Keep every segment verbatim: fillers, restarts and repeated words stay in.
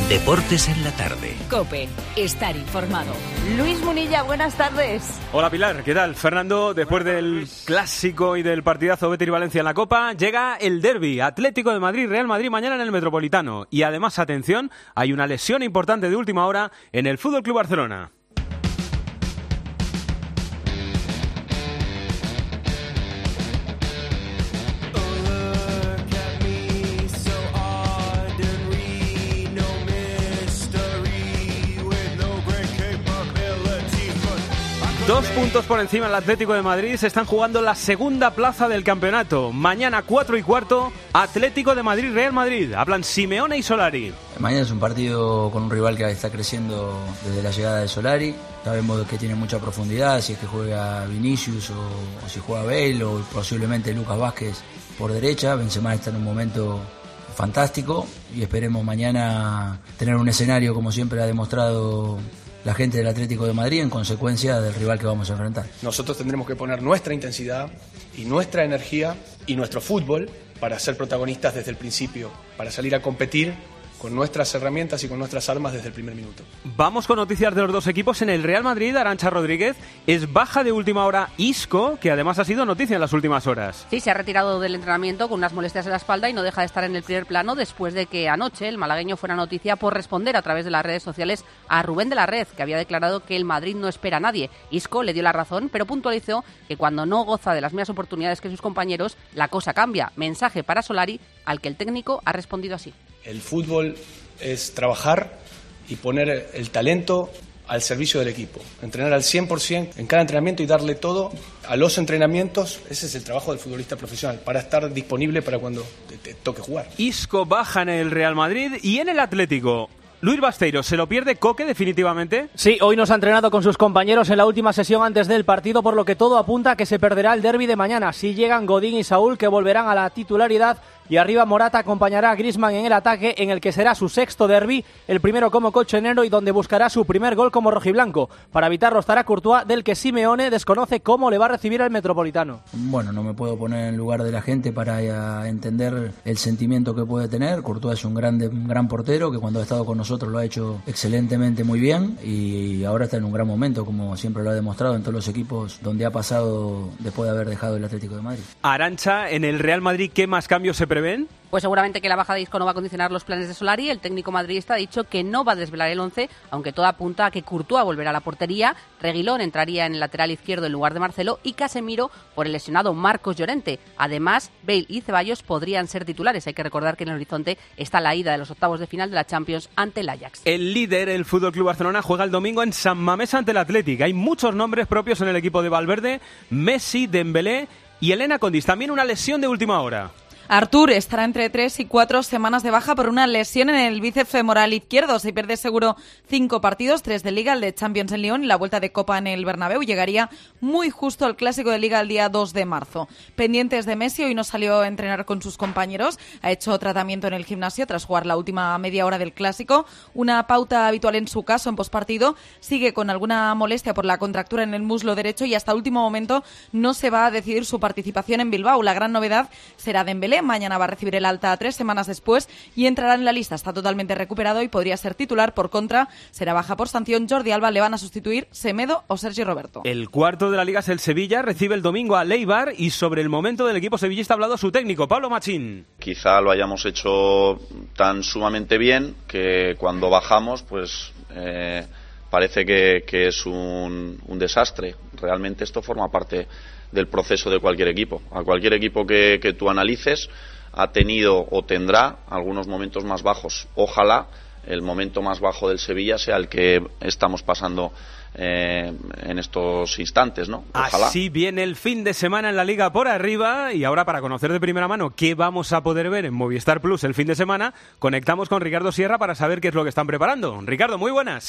Deportes en la tarde. COPE, estar informado. Luis Munilla, buenas tardes. Hola Pilar, ¿qué tal? Fernando, después del clásico y del partidazo Betis y Valencia en la Copa, llega el derbi Atlético de Madrid, Real Madrid mañana en el Metropolitano. Y además, atención, hay una lesión importante de última hora en el Fútbol Club Barcelona. Dos puntos por encima del Atlético de Madrid, se están jugando la segunda plaza del campeonato. Mañana cuatro y cuarto, Atlético de Madrid, Real Madrid. Hablan Simeone y Solari. Mañana es un partido con un rival que está creciendo desde la llegada de Solari. Sabemos que tiene mucha profundidad, si es que juega Vinicius o, o si juega Bale o posiblemente Lucas Vázquez por derecha. Benzema está en un momento fantástico y esperemos mañana tener un escenario como siempre ha demostrado la gente del Atlético de Madrid en consecuencia del rival que vamos a enfrentar. Nosotros tendremos que poner nuestra intensidad y nuestra energía y nuestro fútbol para ser protagonistas desde el principio, para salir a competir con nuestras herramientas y con nuestras armas desde el primer minuto. Vamos con noticias de los dos equipos. En el Real Madrid, Arantxa Rodríguez, es baja de última hora Isco, que además ha sido noticia en las últimas horas. Sí, se ha retirado del entrenamiento con unas molestias en la espalda y no deja de estar en el primer plano después de que anoche el malagueño fuera noticia por responder a través de las redes sociales a Rubén de la Red, que había declarado que el Madrid no espera a nadie. Isco le dio la razón, pero puntualizó que cuando no goza de las mismas oportunidades que sus compañeros, la cosa cambia. Mensaje para Solari, al que el técnico ha respondido así. El fútbol es trabajar y poner el talento al servicio del equipo. Entrenar al cien por ciento en cada entrenamiento y darle todo a los entrenamientos. Ese es el trabajo del futbolista profesional, para estar disponible para cuando te, te toque jugar. Isco baja en el Real Madrid y en el Atlético. Luis Basteiro, ¿se lo pierde Coque definitivamente? Sí, hoy nos ha entrenado con sus compañeros en la última sesión antes del partido, por lo que todo apunta a que se perderá el derbi de mañana. Si llegan Godín y Saúl, que volverán a la titularidad, y arriba Morata acompañará a Griezmann en el ataque, en el que será su sexto derbi, el primero como colchonero y donde buscará su primer gol como rojiblanco. Para evitarlo estará Courtois, del que Simeone desconoce cómo le va a recibir el Metropolitano. Bueno, no me puedo poner en lugar de la gente para entender el sentimiento que puede tener. Courtois es un, grande, un gran portero que cuando ha estado con nosotros lo ha hecho excelentemente muy bien y ahora está en un gran momento, como siempre lo ha demostrado en todos los equipos donde ha pasado después de haber dejado el Atlético de Madrid. Arantxa, en el Real Madrid, ¿qué más cambios se prevén? Pues seguramente que la baja de Isco no va a condicionar los planes de Solari. El técnico madridista ha dicho que no va a desvelar el once, aunque todo apunta a que Courtois volverá a la portería, Reguilón entraría en el lateral izquierdo en lugar de Marcelo y Casemiro por el lesionado Marcos Llorente. Además, Bale y Ceballos podrían ser titulares. Hay que recordar que en el horizonte está la ida de los octavos de final de la Champions ante el Ajax. El líder, el F C Barcelona, juega el domingo en San Mamés ante el Athletic. Hay muchos nombres propios en el equipo de Valverde: Messi, Dembélé y Elena Condis. También una lesión de última hora. Artur estará entre tres y cuatro semanas de baja por una lesión en el bíceps femoral izquierdo. Se pierde seguro cinco partidos, tres de Liga, el de Champions en Lyon y la vuelta de Copa en el Bernabéu. Llegaría muy justo al Clásico de Liga el día dos de marzo. Pendientes de Messi, hoy no salió a entrenar con sus compañeros. Ha hecho tratamiento en el gimnasio tras jugar la última media hora del Clásico. Una pauta habitual en su caso en pospartido. Sigue con alguna molestia por la contractura en el muslo derecho y hasta último momento no se va a decidir su participación en Bilbao. La gran novedad será Dembélé. Mañana va a recibir el alta tres semanas después y entrará en la lista. Está totalmente recuperado y podría ser titular. Por contra, será baja por sanción Jordi Alba. Le van a sustituir Semedo o Sergi Roberto. El cuarto de la Liga es el Sevilla. Recibe el domingo a Leibar y sobre el momento del equipo sevillista ha hablado su técnico, Pablo Machín. Quizá lo hayamos hecho tan sumamente bien que cuando bajamos, pues eh, parece que, que es un, un desastre. Realmente esto forma parte del proceso de cualquier equipo. A cualquier equipo que, que tú analices ha tenido o tendrá algunos momentos más bajos. Ojalá el momento más bajo del Sevilla sea el que estamos pasando eh, en estos instantes, ¿no? Ojalá. Así viene el fin de semana en la Liga por arriba y ahora, para conocer de primera mano qué vamos a poder ver en Movistar Plus el fin de semana, conectamos con Ricardo Sierra para saber qué es lo que están preparando. Ricardo, muy buenas.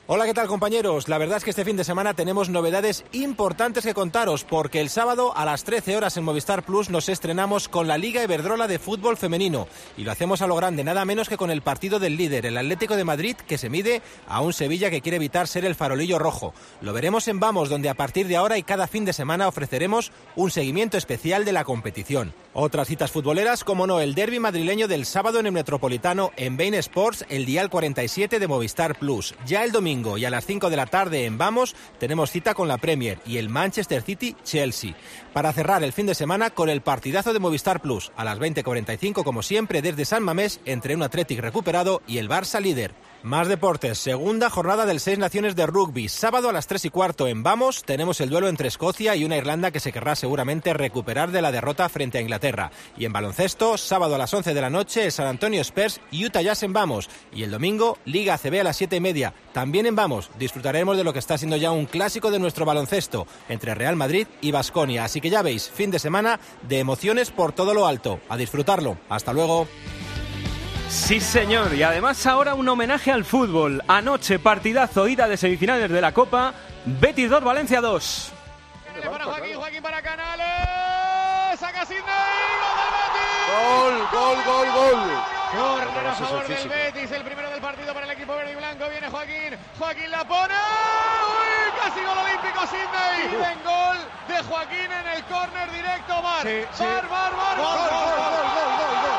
Hola, ¿qué tal, compañeros? La verdad es que este fin de semana tenemos novedades importantes que contaros, porque el sábado a las trece horas en Movistar Plus nos estrenamos con la Liga Iberdrola de fútbol femenino y lo hacemos a lo grande, nada menos que con el partido del líder, el Atlético de Madrid, que se mide a un Sevilla que quiere evitar ser el farolillo rojo. Lo veremos en Vamos, donde a partir de ahora y cada fin de semana ofreceremos un seguimiento especial de la competición. Otras citas futboleras, como no, el derbi madrileño del sábado en el Metropolitano en Bein Sports, el dial cuarenta y siete de Movistar Plus. Ya el domingo y a las cinco de la tarde en Vamos tenemos cita con la Premier y el Manchester City-Chelsea. Para cerrar el fin de semana con el partidazo de Movistar Plus, a las veinte cuarenta y cinco como siempre desde San Mamés, entre un Athletic recuperado y el Barça líder. Más deportes, segunda jornada del Seis Naciones de Rugby. Sábado a las tres y cuarto en Vamos tenemos el duelo entre Escocia y una Irlanda que se querrá seguramente recuperar de la derrota frente a Inglaterra. Y en baloncesto, sábado a las once de la noche, el San Antonio Spurs y Utah Jazz en Vamos. Y el domingo, Liga A C B a las siete y media. También en Vamos disfrutaremos de lo que está siendo ya un clásico de nuestro baloncesto entre Real Madrid y Baskonia. Así que ya veis, fin de semana de emociones por todo lo alto. A disfrutarlo. Hasta luego. Sí, señor, y además ahora un homenaje al fútbol. Anoche, partidazo, ida de semifinales de la Copa, Betis dos, Valencia dos. Para Joaquín, Joaquín para Canales, saca Sidney, gol del Betis. Gol, gol, gol, gol. Córner a favor del Betis, el primero del partido para el equipo verde y blanco. Viene Joaquín, Joaquín la pone. ¡Uy! Casi gol olímpico Sidney. Y ven gol de Joaquín en el córner directo. Mar, sí, sí. Mar, Mar, Mar. Gol, gol, gol, gol, gol, gol, gol.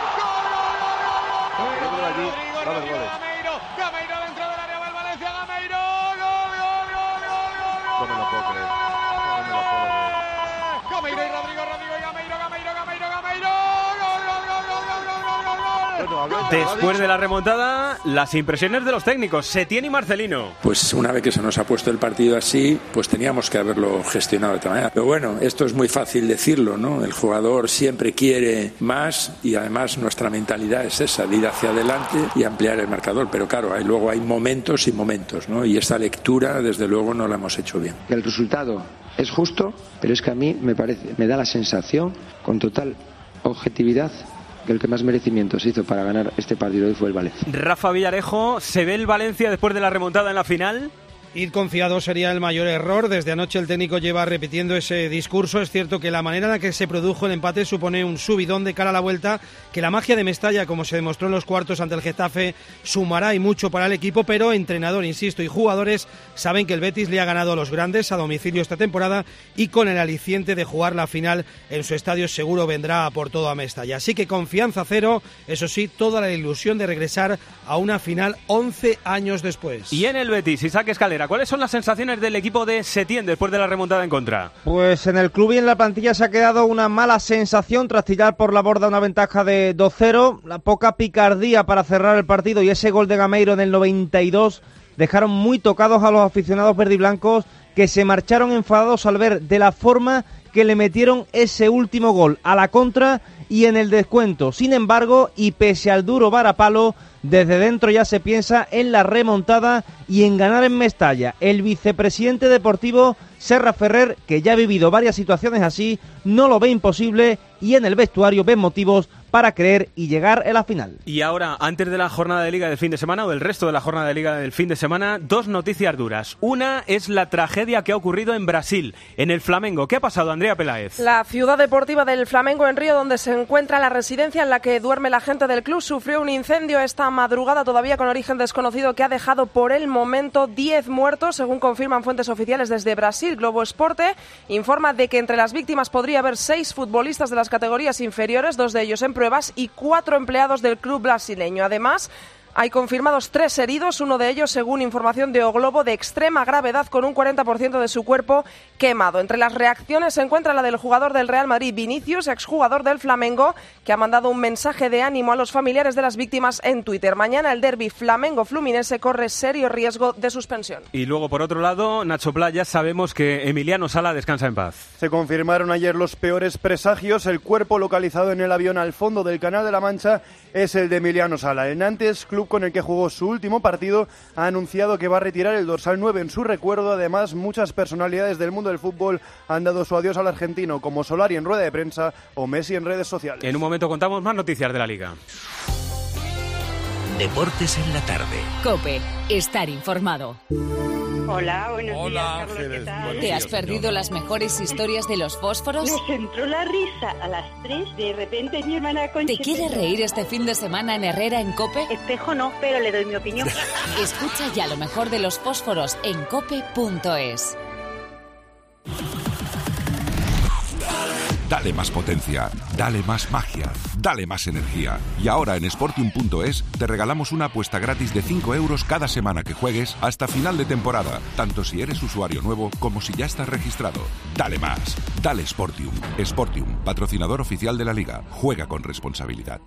Rodrigo, Rodrigo, Gameiro, Gameiro dentro del área, va el Valencia, Gameiro, gol, gol, gol, gol, gol, gol. No me lo puedo creer. No me lo puedo creer. Gameiro y Rodrigo, Rodrigo y Gameiro, Gameiro, Gameiro, Gameiro, gol, gol, gol, gol, gol, gol, gol, gol, gol. Después de la remontada, las impresiones de los técnicos, Setién y Marcelino. Pues una vez que se nos ha puesto el partido así, pues teníamos que haberlo gestionado de otra manera. Pero bueno, esto es muy fácil decirlo, ¿no? El jugador siempre quiere más y además nuestra mentalidad es esa, de ir hacia adelante y ampliar el marcador. Pero claro, hay, luego hay momentos y momentos, ¿no? Y esta lectura, desde luego, no la hemos hecho bien. El resultado es justo, pero es que a mí me parece, me da la sensación, con total objetividad, que el que más merecimientos hizo para ganar este partido hoy fue el Valencia. Rafa Villarejo, ¿se ve el Valencia después de la remontada en la final? Ir confiado sería el mayor error. Desde anoche el técnico lleva repitiendo ese discurso. Es cierto que la manera en la que se produjo el empate supone un subidón de cara a la vuelta, que la magia de Mestalla, como se demostró en los cuartos ante el Getafe, sumará y mucho para el equipo, pero entrenador, insisto, y jugadores saben que el Betis le ha ganado a los grandes a domicilio esta temporada y con el aliciente de jugar la final en su estadio seguro vendrá a por todo a Mestalla. Así que confianza cero, eso sí, toda la ilusión de regresar a una final once años después. Y en el Betis, Isaac Escalera, ¿cuáles son las sensaciones del equipo de Setién después de la remontada en contra? Pues en el club y en la plantilla se ha quedado una mala sensación tras tirar por la borda una ventaja de dos cero. La poca picardía para cerrar el partido y ese gol de Gameiro en el noventa y dos dejaron muy tocados a los aficionados verdiblancos, que se marcharon enfadados al ver de la forma que le metieron ese último gol a la contra y en el descuento. Sin embargo, y pese al duro varapalo, desde dentro ya se piensa en la remontada y en ganar en Mestalla. El vicepresidente deportivo Serra Ferrer, que ya ha vivido varias situaciones así, no lo ve imposible y en el vestuario ven motivos para creer y llegar a la final. Y ahora, antes de la jornada de Liga del fin de semana o del resto de la jornada de Liga del fin de semana, dos noticias duras. Una es la tragedia que ha ocurrido en Brasil, en el Flamengo. ¿Qué ha pasado, Andrea Peláez? La ciudad deportiva del Flamengo en Río, donde se encuentra la residencia en la que duerme la gente del club, sufrió un incendio esta madrugada todavía con origen desconocido que ha dejado por el momento diez muertos, según confirman fuentes oficiales desde Brasil. Globo Esporte informa de que entre las víctimas podría haber seis futbolistas de las categorías inferiores, dos de ellos en pruebas y cuatro empleados del club brasileño. Además, hay confirmados tres heridos, uno de ellos, según información de O Globo, de extrema gravedad con un cuarenta por ciento de su cuerpo quemado. Entre las reacciones se encuentra la del jugador del Real Madrid, Vinicius, exjugador del Flamengo, que ha mandado un mensaje de ánimo a los familiares de las víctimas en Twitter. Mañana el derbi Flamengo-Fluminense corre serio riesgo de suspensión. Y luego, por otro lado, Nacho Playa, sabemos que Emiliano Sala descansa en paz. Se confirmaron ayer los peores presagios. El cuerpo localizado en el avión al fondo del Canal de la Mancha es el de Emiliano Sala. El Nantes, club con el que jugó su último partido, ha anunciado que va a retirar el dorsal nueve en su recuerdo. Además, muchas personalidades del mundo del fútbol han dado su adiós al argentino, como Solari en rueda de prensa o Messi en redes sociales. En un momento contamos más noticias de la Liga. Deportes en la tarde. COPE. Estar informado. Hola, buenos Hola, días, Carlos, Ángeles. ¿qué tal? Buenos ¿Te has días, perdido señora. las mejores historias de los fósforos? Me entró la risa a las tres, de repente mi hermana Concha... ¿Te quieres reír este fin de semana en Herrera en COPE? Espejo no, pero le doy mi opinión. Escucha ya lo mejor de los fósforos en cope punto es. Dale más potencia, dale más magia, dale más energía. Y ahora en Sportium punto es te regalamos una apuesta gratis de cinco euros cada semana que juegues hasta final de temporada, tanto si eres usuario nuevo como si ya estás registrado. Dale más, dale Sportium. Sportium, patrocinador oficial de la Liga. Juega con responsabilidad.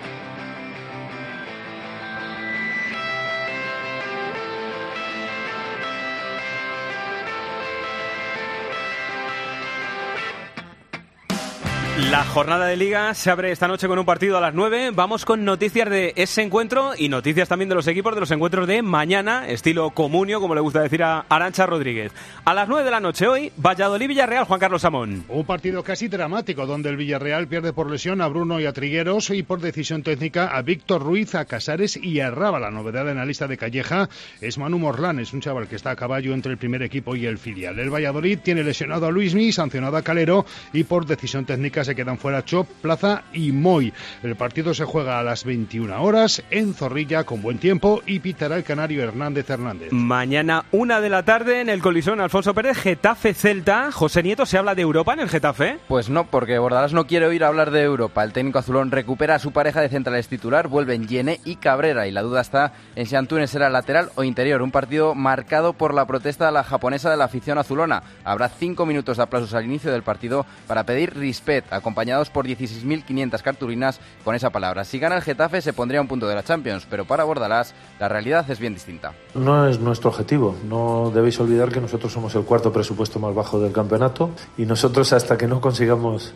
La jornada de Liga se abre esta noche con un partido a las nueve. Vamos con noticias de ese encuentro y noticias también de los equipos de los encuentros de mañana, estilo comunio, como le gusta decir a Arantxa Rodríguez. A las nueve de la noche hoy, Valladolid-Villarreal, Juan Carlos Samón. Un partido casi dramático, donde el Villarreal pierde por lesión a Bruno y a Trigueros y por decisión técnica a Víctor Ruiz, a Casares y a Raba. La novedad en la lista de Calleja es Manu Morlán, es un chaval que está a caballo entre el primer equipo y el filial. El Valladolid tiene lesionado a Luismi, sancionado a Calero y por decisión técnica se quedan fuera Chop, Plaza y Moy. El partido se juega a las veintiuna horas en Zorrilla con buen tiempo y pitará el canario Hernández Hernández. Mañana una de la tarde en el Colisón Alfonso Pérez, Getafe-Celta. José Nieto, ¿se habla de Europa en el Getafe? Pues no, porque Bordalás no quiere oír hablar de Europa. El técnico azulón recupera a su pareja de centrales titular, vuelven Yene y Cabrera y la duda está en si Antúnez será lateral o interior. Un partido marcado por la protesta de la japonesa de la afición azulona. Habrá cinco minutos de aplausos al inicio del partido para pedir respeto, acompañados por dieciséis mil quinientas cartulinas con esa palabra. Si gana el Getafe se pondría un punto de la Champions, pero para Bordalás la realidad es bien distinta. No es nuestro objetivo, no debéis olvidar que nosotros somos el cuarto presupuesto más bajo del campeonato y nosotros hasta que no consigamos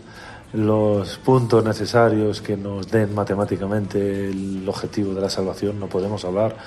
los puntos necesarios que nos den matemáticamente el objetivo de la salvación no podemos hablar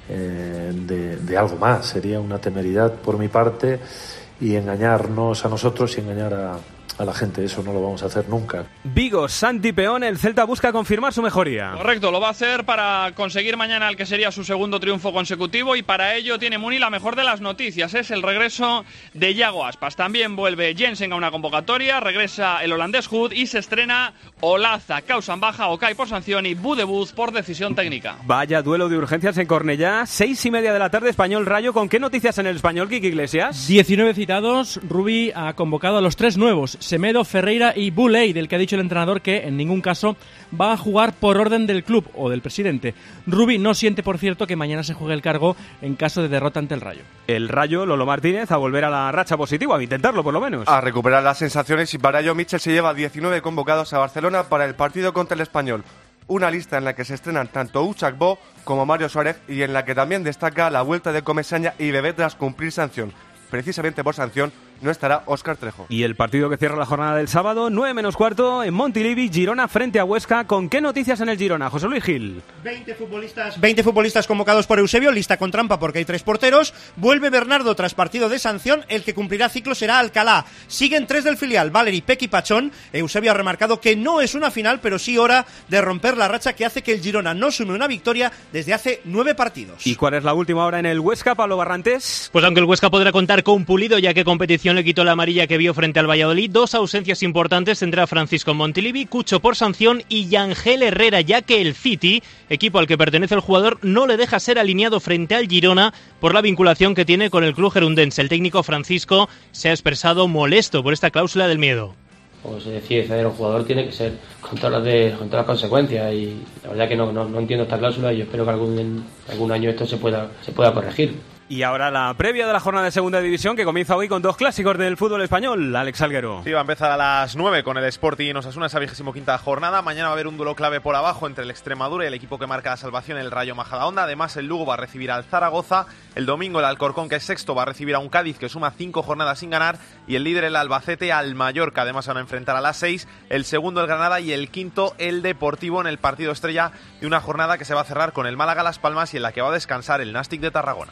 eh, de, de algo más. Sería una temeridad por mi parte y engañarnos a nosotros y engañar a a la gente, eso no lo vamos a hacer nunca. Vigo, Santi Peón, el Celta busca confirmar su mejoría. Correcto, lo va a hacer para conseguir mañana el que sería su segundo triunfo consecutivo y para ello tiene Muni la mejor de las noticias, es el regreso de Yago Aspas. También vuelve Jensen a una convocatoria, regresa el holandés Hood y se estrena Olaza, causan baja, Okai por sanción y Budebuz por decisión técnica. Vaya duelo de urgencias en Cornellá, seis y media de la tarde, Español Rayo. ¿Con qué noticias en el Español, Kiki Iglesias? diecinueve citados, Rubí ha convocado a los tres nuevos, Semedo, Ferreira y Buley, del que ha dicho el entrenador que en ningún caso va a jugar por orden del club o del presidente. Rubí no siente, por cierto, que mañana se juegue el cargo en caso de derrota ante el Rayo. El Rayo, Lolo Martínez, a volver a la racha positiva, a intentarlo por lo menos. A recuperar las sensaciones y para ello Mitchell se lleva diecinueve convocados a Barcelona para el partido contra el Español. Una lista en la que se estrenan tanto Uchac Bo como Mario Suárez y en la que también destaca la vuelta de Comesaña y Bebé tras cumplir sanción. Precisamente por sanción no estará Óscar Trejo. Y el partido que cierra la jornada del sábado, nueve menos cuarto, en Montilivi, Girona frente a Huesca. ¿Con qué noticias en el Girona? José Luis Gil. veinte futbolistas, veinte futbolistas convocados por Eusebio, lista con trampa porque hay tres porteros. Vuelve Bernardo tras partido de sanción, el que cumplirá ciclo será Alcalá. Siguen tres del filial, Valeri, Peque y Pachón. Eusebio ha remarcado que no es una final, pero sí hora de romper la racha que hace que el Girona no sume una victoria desde hace nueve partidos. ¿Y cuál es la última hora en el Huesca, Pablo Barrantes? Pues aunque el Huesca podrá contar con Pulido, ya que competición le quitó la amarilla que vio frente al Valladolid, dos ausencias importantes tendrá Francisco Montilivi, Cucho por sanción y Yangel Herrera, ya que el City, equipo al que pertenece el jugador, no le deja ser alineado frente al Girona por la vinculación que tiene con el club gerundense. El técnico Francisco se ha expresado molesto por esta cláusula del miedo. Como se decide ceder a un jugador tiene que ser con todas las, de, con todas las consecuencias y la verdad que no, no, no entiendo esta cláusula y yo espero que algún, algún año esto se pueda, se pueda corregir. Y ahora la previa de la jornada de segunda división que comienza hoy con dos clásicos del fútbol español. Alex Alguero. Sí, va a empezar a las nueve con el Sporting Osasuna, esa vigésimo quinta jornada. Mañana va a haber un duelo clave por abajo entre el Extremadura y el equipo que marca la salvación, el Rayo Majadahonda. Además, el Lugo va a recibir al Zaragoza. El domingo el Alcorcón, que es sexto, va a recibir a un Cádiz que suma cinco jornadas sin ganar. Y el líder, el Albacete, al Mallorca. Además, van a enfrentar a las seis. El segundo, el Granada. Y el quinto, el Deportivo, en el partido estrella de una jornada que se va a cerrar con el Málaga Las Palmas y en la que va a descansar el Nastic de Tarragona. Y un sólido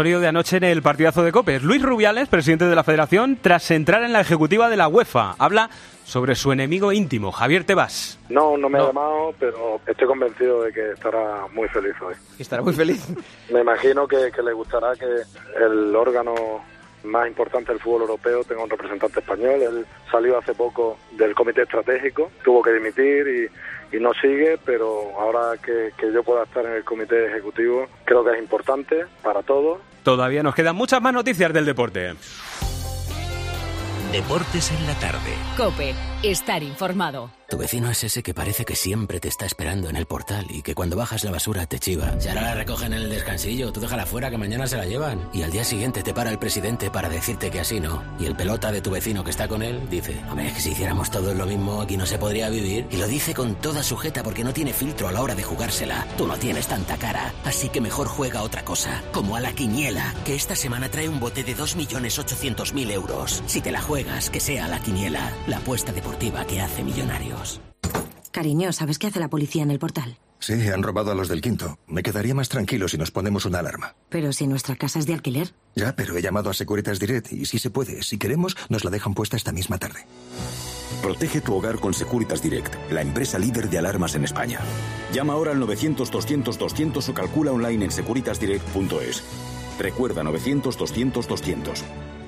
salido de anoche en el partidazo de COPE. Luis Rubiales, presidente de la Federación, tras entrar en la ejecutiva de la UEFA, habla sobre su enemigo íntimo, Javier Tebas. No, no me no. ha llamado, pero estoy convencido de que estará muy feliz hoy. ¿Estará muy feliz? Me imagino que, que le gustará que el órgano más importante del fútbol europeo tenga un representante español. Él salió hace poco del comité estratégico, tuvo que dimitir y, y no sigue, pero ahora que, que yo pueda estar en el comité ejecutivo, creo que es importante para todos. Todavía nos quedan muchas más noticias del deporte. Deportes en la tarde. COPE. Estar informado. Tu vecino es ese que parece que siempre te está esperando en el portal y que cuando bajas la basura te chiva. Si ahora la recogen en el descansillo, tú déjala fuera que mañana se la llevan. Y al día siguiente te para el presidente para decirte que así no. Y el pelota de tu vecino que está con él dice: hombre, es que si hiciéramos todos lo mismo aquí no se podría vivir. Y lo dice con toda sujeta porque no tiene filtro a la hora de jugársela. Tú no tienes tanta cara, así que mejor juega otra cosa. Como a la quiniela, que esta semana trae un bote de dos millones ochocientos mil euros. Si te la juegas, que sea a la quiniela, la apuesta deportiva que hace millonarios. Cariño, ¿sabes qué hace la policía en el portal? Sí, han robado a los del quinto. Me quedaría más tranquilo si nos ponemos una alarma. Pero si nuestra casa es de alquiler. Ya, pero he llamado a Securitas Direct y si se puede, si queremos, nos la dejan puesta esta misma tarde. Protege tu hogar con Securitas Direct, la empresa líder de alarmas en España. Llama ahora al novecientos doscientos doscientos o calcula online en securitas direct punto es. Recuerda novecientos doscientos doscientos.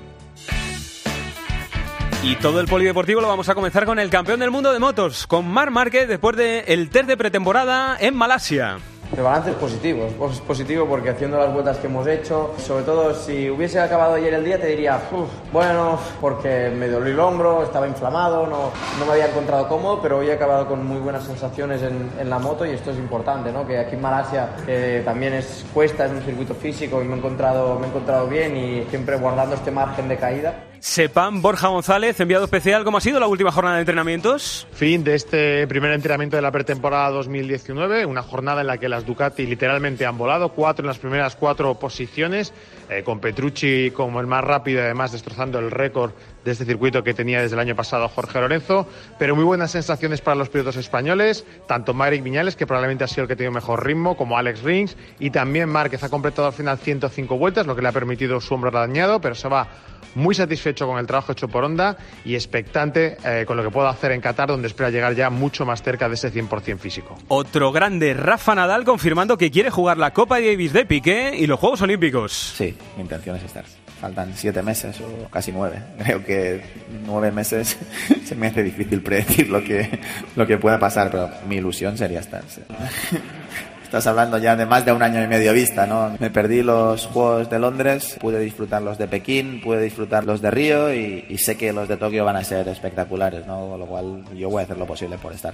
Y todo el polideportivo lo vamos a comenzar con el campeón del mundo de motos, con Marc Márquez, después del test de pretemporada en Malasia. El balance es positivo, es positivo porque haciendo las vueltas que hemos hecho, sobre todo si hubiese acabado ayer el día te diría, uff, bueno, porque me dolió el hombro, estaba inflamado, no, no me había encontrado cómodo, pero hoy he acabado con muy buenas sensaciones en, en la moto y esto es importante, ¿no? Que aquí en Malasia eh, también es cuesta, es un circuito físico y me he encontrado, me he encontrado bien y siempre guardando este margen de caída. Sepan, Borja González, enviado especial, ¿cómo ha sido la última jornada de entrenamientos? Fin de este primer entrenamiento de la pretemporada dos mil diecinueve, una jornada en la que las Ducati literalmente han volado, cuatro en las primeras cuatro posiciones, eh, con Petrucci como el más rápido y además destrozando el récord de este circuito que tenía desde el año pasado Jorge Lorenzo, pero muy buenas sensaciones para los pilotos españoles, tanto Maverick Viñales, que probablemente ha sido el que ha tenido mejor ritmo, como Alex Rins, y también Márquez ha completado al final ciento cinco vueltas, lo que le ha permitido su hombro dañado, pero se va muy satisfecho con el trabajo hecho por Honda y expectante eh, con lo que pueda hacer en Qatar, donde espera llegar ya mucho más cerca de ese cien por ciento físico. Otro grande, Rafa Nadal, confirmando que quiere jugar la Copa Davis de Piqué y los Juegos Olímpicos. Sí, mi intención es estar. Faltan siete meses o casi nueve. Creo que nueve meses se me hace difícil predecir lo que, lo que pueda pasar, pero mi ilusión sería estar. Sí. Estás hablando ya de más de un año y medio vista, ¿no? Me perdí los Juegos de Londres, pude disfrutar los de Pekín, pude disfrutar los de Río y, y sé que los de Tokio van a ser espectaculares, ¿no? Con lo cual yo voy a hacer lo posible por estar.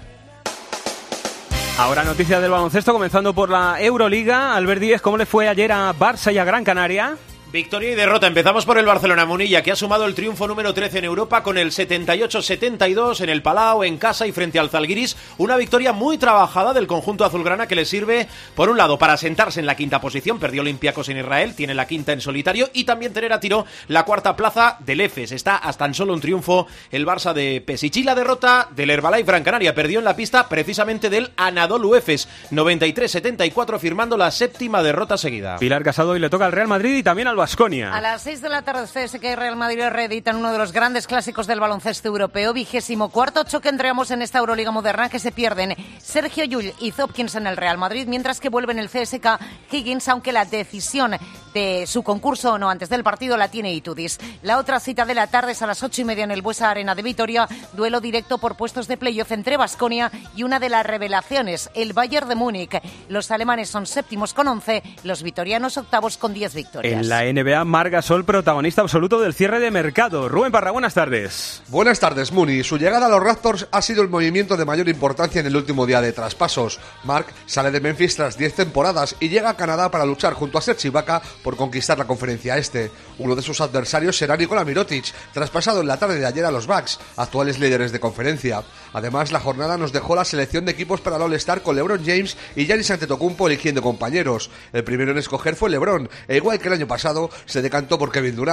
Ahora noticias del baloncesto, comenzando por la Euroliga. Albert Díez, ¿cómo le fue ayer a Barça y a Gran Canaria? Victoria y derrota. Empezamos por el Barcelona Munilla, que ha sumado el triunfo número trece en Europa con el setenta y ocho setenta y dos en el Palau, en casa y frente al Zalgiris. Una victoria muy trabajada del conjunto azulgrana que le sirve, por un lado, para sentarse en la quinta posición. Perdió Olympiacos en Israel, tiene la quinta en solitario y también tener a tiro la cuarta plaza del Efes. Está hasta tan solo un triunfo el Barça de Pesic. Y la derrota del Herbalife Gran Canaria. Perdió en la pista precisamente del Anadolu Efes, noventa y tres setenta y cuatro, firmando la séptima derrota seguida. Pilar Casado hoy le toca al Real Madrid y también al Baskonia. A las seis de la tarde C S K y Real Madrid reeditan uno de los grandes clásicos del baloncesto europeo, vigésimo cuarto choque entre ambos en esta Euroliga moderna, que se pierden Sergio Llull y Hopkins en el Real Madrid, mientras que vuelven el C S K Higgins, aunque la decisión de su concurso o no antes del partido la tiene Itudis. La otra cita de la tarde es a las ocho y media en el Buesa Arena de Vitoria, duelo directo por puestos de playoff entre Baskonia y una de las revelaciones, el Bayern de Múnich. Los alemanes son séptimos con once, los vitorianos octavos con diez victorias. En la N B A, Marc Gasol, protagonista absoluto del cierre de mercado. Rubén Parra, buenas tardes. Buenas tardes, Muni. Su llegada a los Raptors ha sido el movimiento de mayor importancia en el último día de traspasos. Marc sale de Memphis tras diez temporadas y llega a Canadá para luchar junto a Serge Ibaka por conquistar la conferencia este. Uno de sus adversarios será Nikola Mirotic, traspasado en la tarde de ayer a los Bucks, actuales líderes de conferencia. Además, la jornada nos dejó la selección de equipos para el All-Star con LeBron James y Giannis Antetokounmpo eligiendo compañeros. El primero en escoger fue LeBron, e igual que el año pasado, se decantó por Kevin Durant.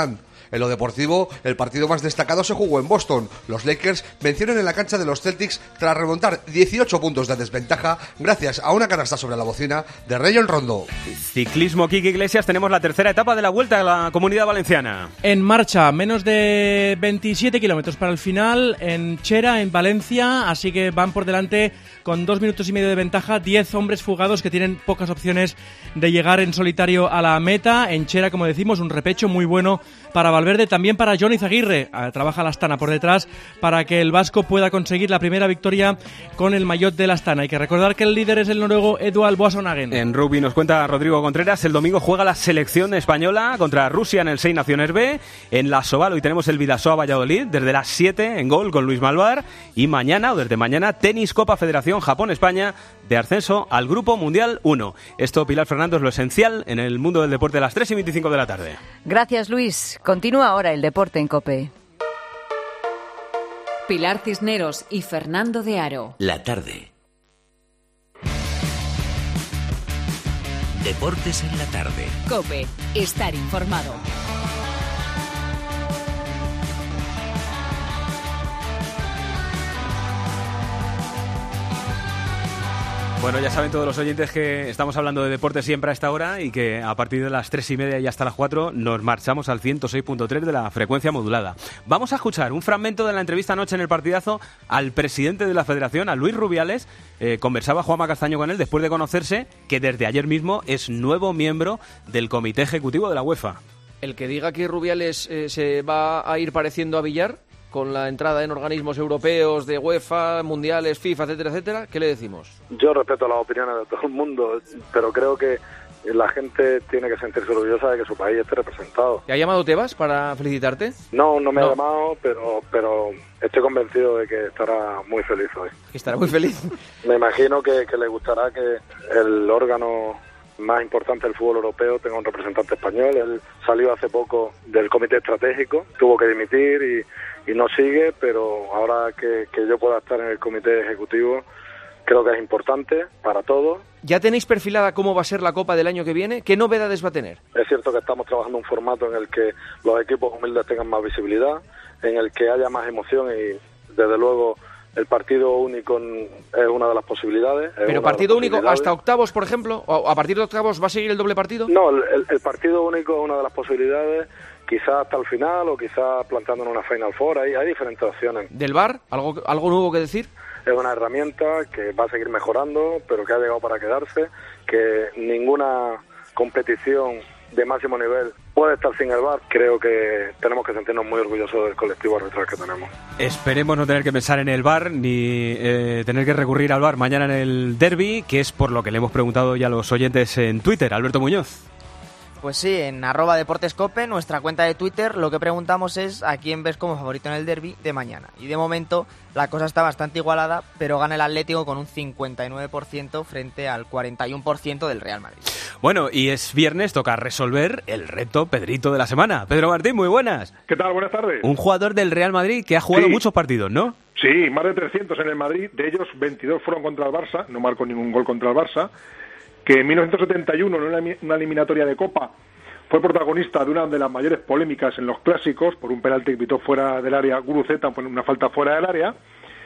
En lo deportivo, el partido más destacado se jugó en Boston. Los Lakers vencieron en la cancha de los Celtics tras remontar dieciocho puntos de desventaja gracias a una canasta sobre la bocina de Rayon Rondo. Ciclismo, Kiki Iglesias, tenemos la tercera etapa de la Vuelta a la Comunidad Valenciana. En marcha, menos de veintisiete kilómetros para el final, en Chera, en Valencia, así que van por delante con dos minutos y medio de ventaja, diez hombres fugados que tienen pocas opciones de llegar en solitario a la meta. En Chera, como decimos, un repecho muy bueno para Valverde, también para Johnny Zaguirre. Trabaja la Astana por detrás para que el vasco pueda conseguir la primera victoria con el maillot de la Astana. Hay que recordar que el líder es el noruego Eduard Boasson-Hagen. En rugby nos cuenta Rodrigo Contreras, el domingo juega la selección española contra Rusia en el Seis Naciones B. En la Soval hoy tenemos el Vidasoa Valladolid desde las siete en gol con Luis Malvar. Y mañana, o desde mañana, Tenis Copa Federación Japón-España de ascenso al Grupo Mundial uno. Esto, Pilar Fernando, es lo esencial en el mundo del deporte a las tres y veinticinco de la tarde. Gracias, Luis. Continúa ahora el deporte en COPE. Pilar Cisneros y Fernando de Aro. La tarde. Deportes en la tarde. COPE. Estar informado. Bueno, ya saben todos los oyentes que estamos hablando de deporte siempre a esta hora y que a partir de las tres y media y hasta las cuatro nos marchamos al ciento seis punto tres de la frecuencia modulada. Vamos a escuchar un fragmento de la entrevista anoche en el partidazo al presidente de la Federación, a Luis Rubiales. Eh, conversaba Juanma Castaño con él después de conocerse que desde ayer mismo es nuevo miembro del Comité Ejecutivo de la UEFA. El que diga que Rubiales eh, se va a ir pareciendo a Villar con la entrada en organismos europeos de UEFA, mundiales, FIFA, etcétera, etcétera, ¿qué le decimos? Yo respeto las opiniones de todo el mundo, pero creo que la gente tiene que sentirse orgullosa de que su país esté representado. ¿Te ha llamado Tebas para felicitarte? No, no me no. ha llamado, pero, pero estoy convencido de que estará muy feliz hoy. Estará muy feliz. Me imagino que, que le gustará que el órgano más importante del fútbol europeo tenga un representante español. Él salió hace poco del comité estratégico, tuvo que dimitir y, y no sigue, pero ahora que, que yo pueda estar en el comité ejecutivo creo que es importante para todos. ¿Ya tenéis perfilada cómo va a ser la Copa del año que viene? ¿Qué novedades va a tener? Es cierto que estamos trabajando un formato en el que los equipos humildes tengan más visibilidad, en el que haya más emoción y desde luego el partido único es una de las posibilidades. ¿Pero partido único hasta octavos, por ejemplo? ¿O a partir de octavos va a seguir el doble partido? No, el, el partido único es una de las posibilidades, quizás hasta el final o quizás plantándonos una Final Four, hay, hay diferentes opciones. ¿Del V A R? ¿Algo, ¿Algo nuevo que decir? Es una herramienta que va a seguir mejorando, pero que ha llegado para quedarse, que ninguna competición de máximo nivel puede estar sin el V A R. Creo que tenemos que sentirnos muy orgullosos del colectivo arbitral que tenemos. Esperemos no tener que pensar en el V A R ni eh, tener que recurrir al V A R mañana en el derbi, que es por lo que le hemos preguntado ya a los oyentes en Twitter. Alberto Muñoz. Pues sí, en arroba deportescope, nuestra cuenta de Twitter, lo que preguntamos es a quién ves como favorito en el derbi de mañana. Y de momento la cosa está bastante igualada, pero gana el Atlético con un cincuenta y nueve por ciento frente al cuarenta y uno por ciento del Real Madrid. Bueno, y es viernes, toca resolver el reto Pedrito de la semana. Pedro Martín, muy buenas. ¿Qué tal? Buenas tardes. Un jugador del Real Madrid que ha jugado sí. muchos partidos, ¿no? Sí, más de trescientos en el Madrid, de ellos veintidós fueron contra el Barça, no marcó ningún gol contra el Barça, que en mil novecientos setenta y uno, en una eliminatoria de Copa, fue protagonista de una de las mayores polémicas en los clásicos, por un penalti que pitó fuera del área Guruceta, por una falta fuera del área,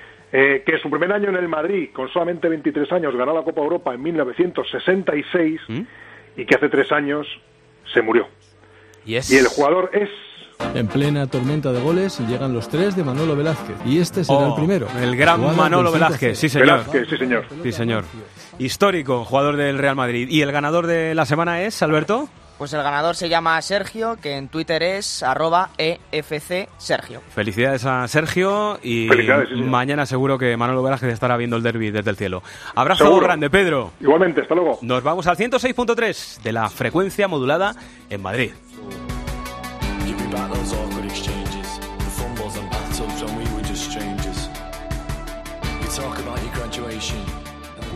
eh, que en su primer año en el Madrid, con solamente veintitrés años, ganó la Copa Europa en mil novecientos sesenta y seis, ¿Mm? y que hace tres años se murió. Yes. Y el jugador es... En plena tormenta de goles llegan los tres de Manolo Velázquez, y este será oh, el primero. El gran Manolo Velázquez, sí señor. Velázquez, sí señor. Sí señor. Histórico, jugador del Real Madrid. ¿Y el ganador de la semana es, Alberto? Pues el ganador se llama Sergio, que en Twitter es arroba E F C Sergio. Felicidades a Sergio y sí, mañana seguro que Manolo Velázquez estará viendo el derbi desde el cielo. Abrazo seguro. Grande, Pedro. Igualmente, hasta luego. Nos vamos al ciento seis punto tres de la frecuencia modulada en Madrid.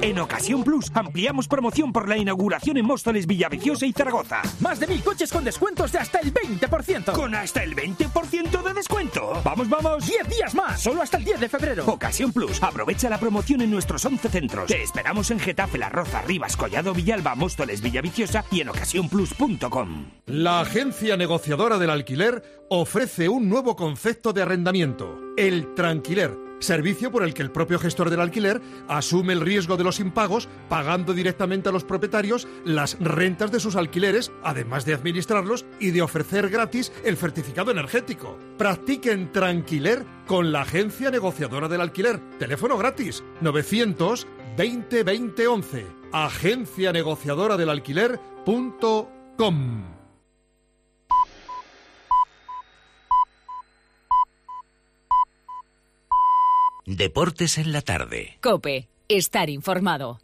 En Ocasión Plus ampliamos promoción por la inauguración en Móstoles, Villaviciosa y Zaragoza. Más de mil coches con descuentos de hasta el veinte por ciento. ¿Con hasta el veinte por ciento de descuento? ¡Vamos, vamos! ¡diez días más! Solo hasta el diez de febrero. Ocasión Plus. Aprovecha la promoción en nuestros once centros. Te esperamos en Getafe, La Roza, Rivas, Collado, Villalba, Móstoles, Villaviciosa y en ocasión plus punto com. La agencia negociadora del alquiler ofrece un nuevo concepto de arrendamiento, el tranquiler. Servicio por el que el propio gestor del alquiler asume el riesgo de los impagos, pagando directamente a los propietarios las rentas de sus alquileres, además de administrarlos y de ofrecer gratis el certificado energético. Practiquen tranquiler con la agencia negociadora del alquiler. Teléfono gratis novecientos veinte veinte once. agencia negociadora del alquiler punto com. Deportes en la tarde. COPE. Estar informado.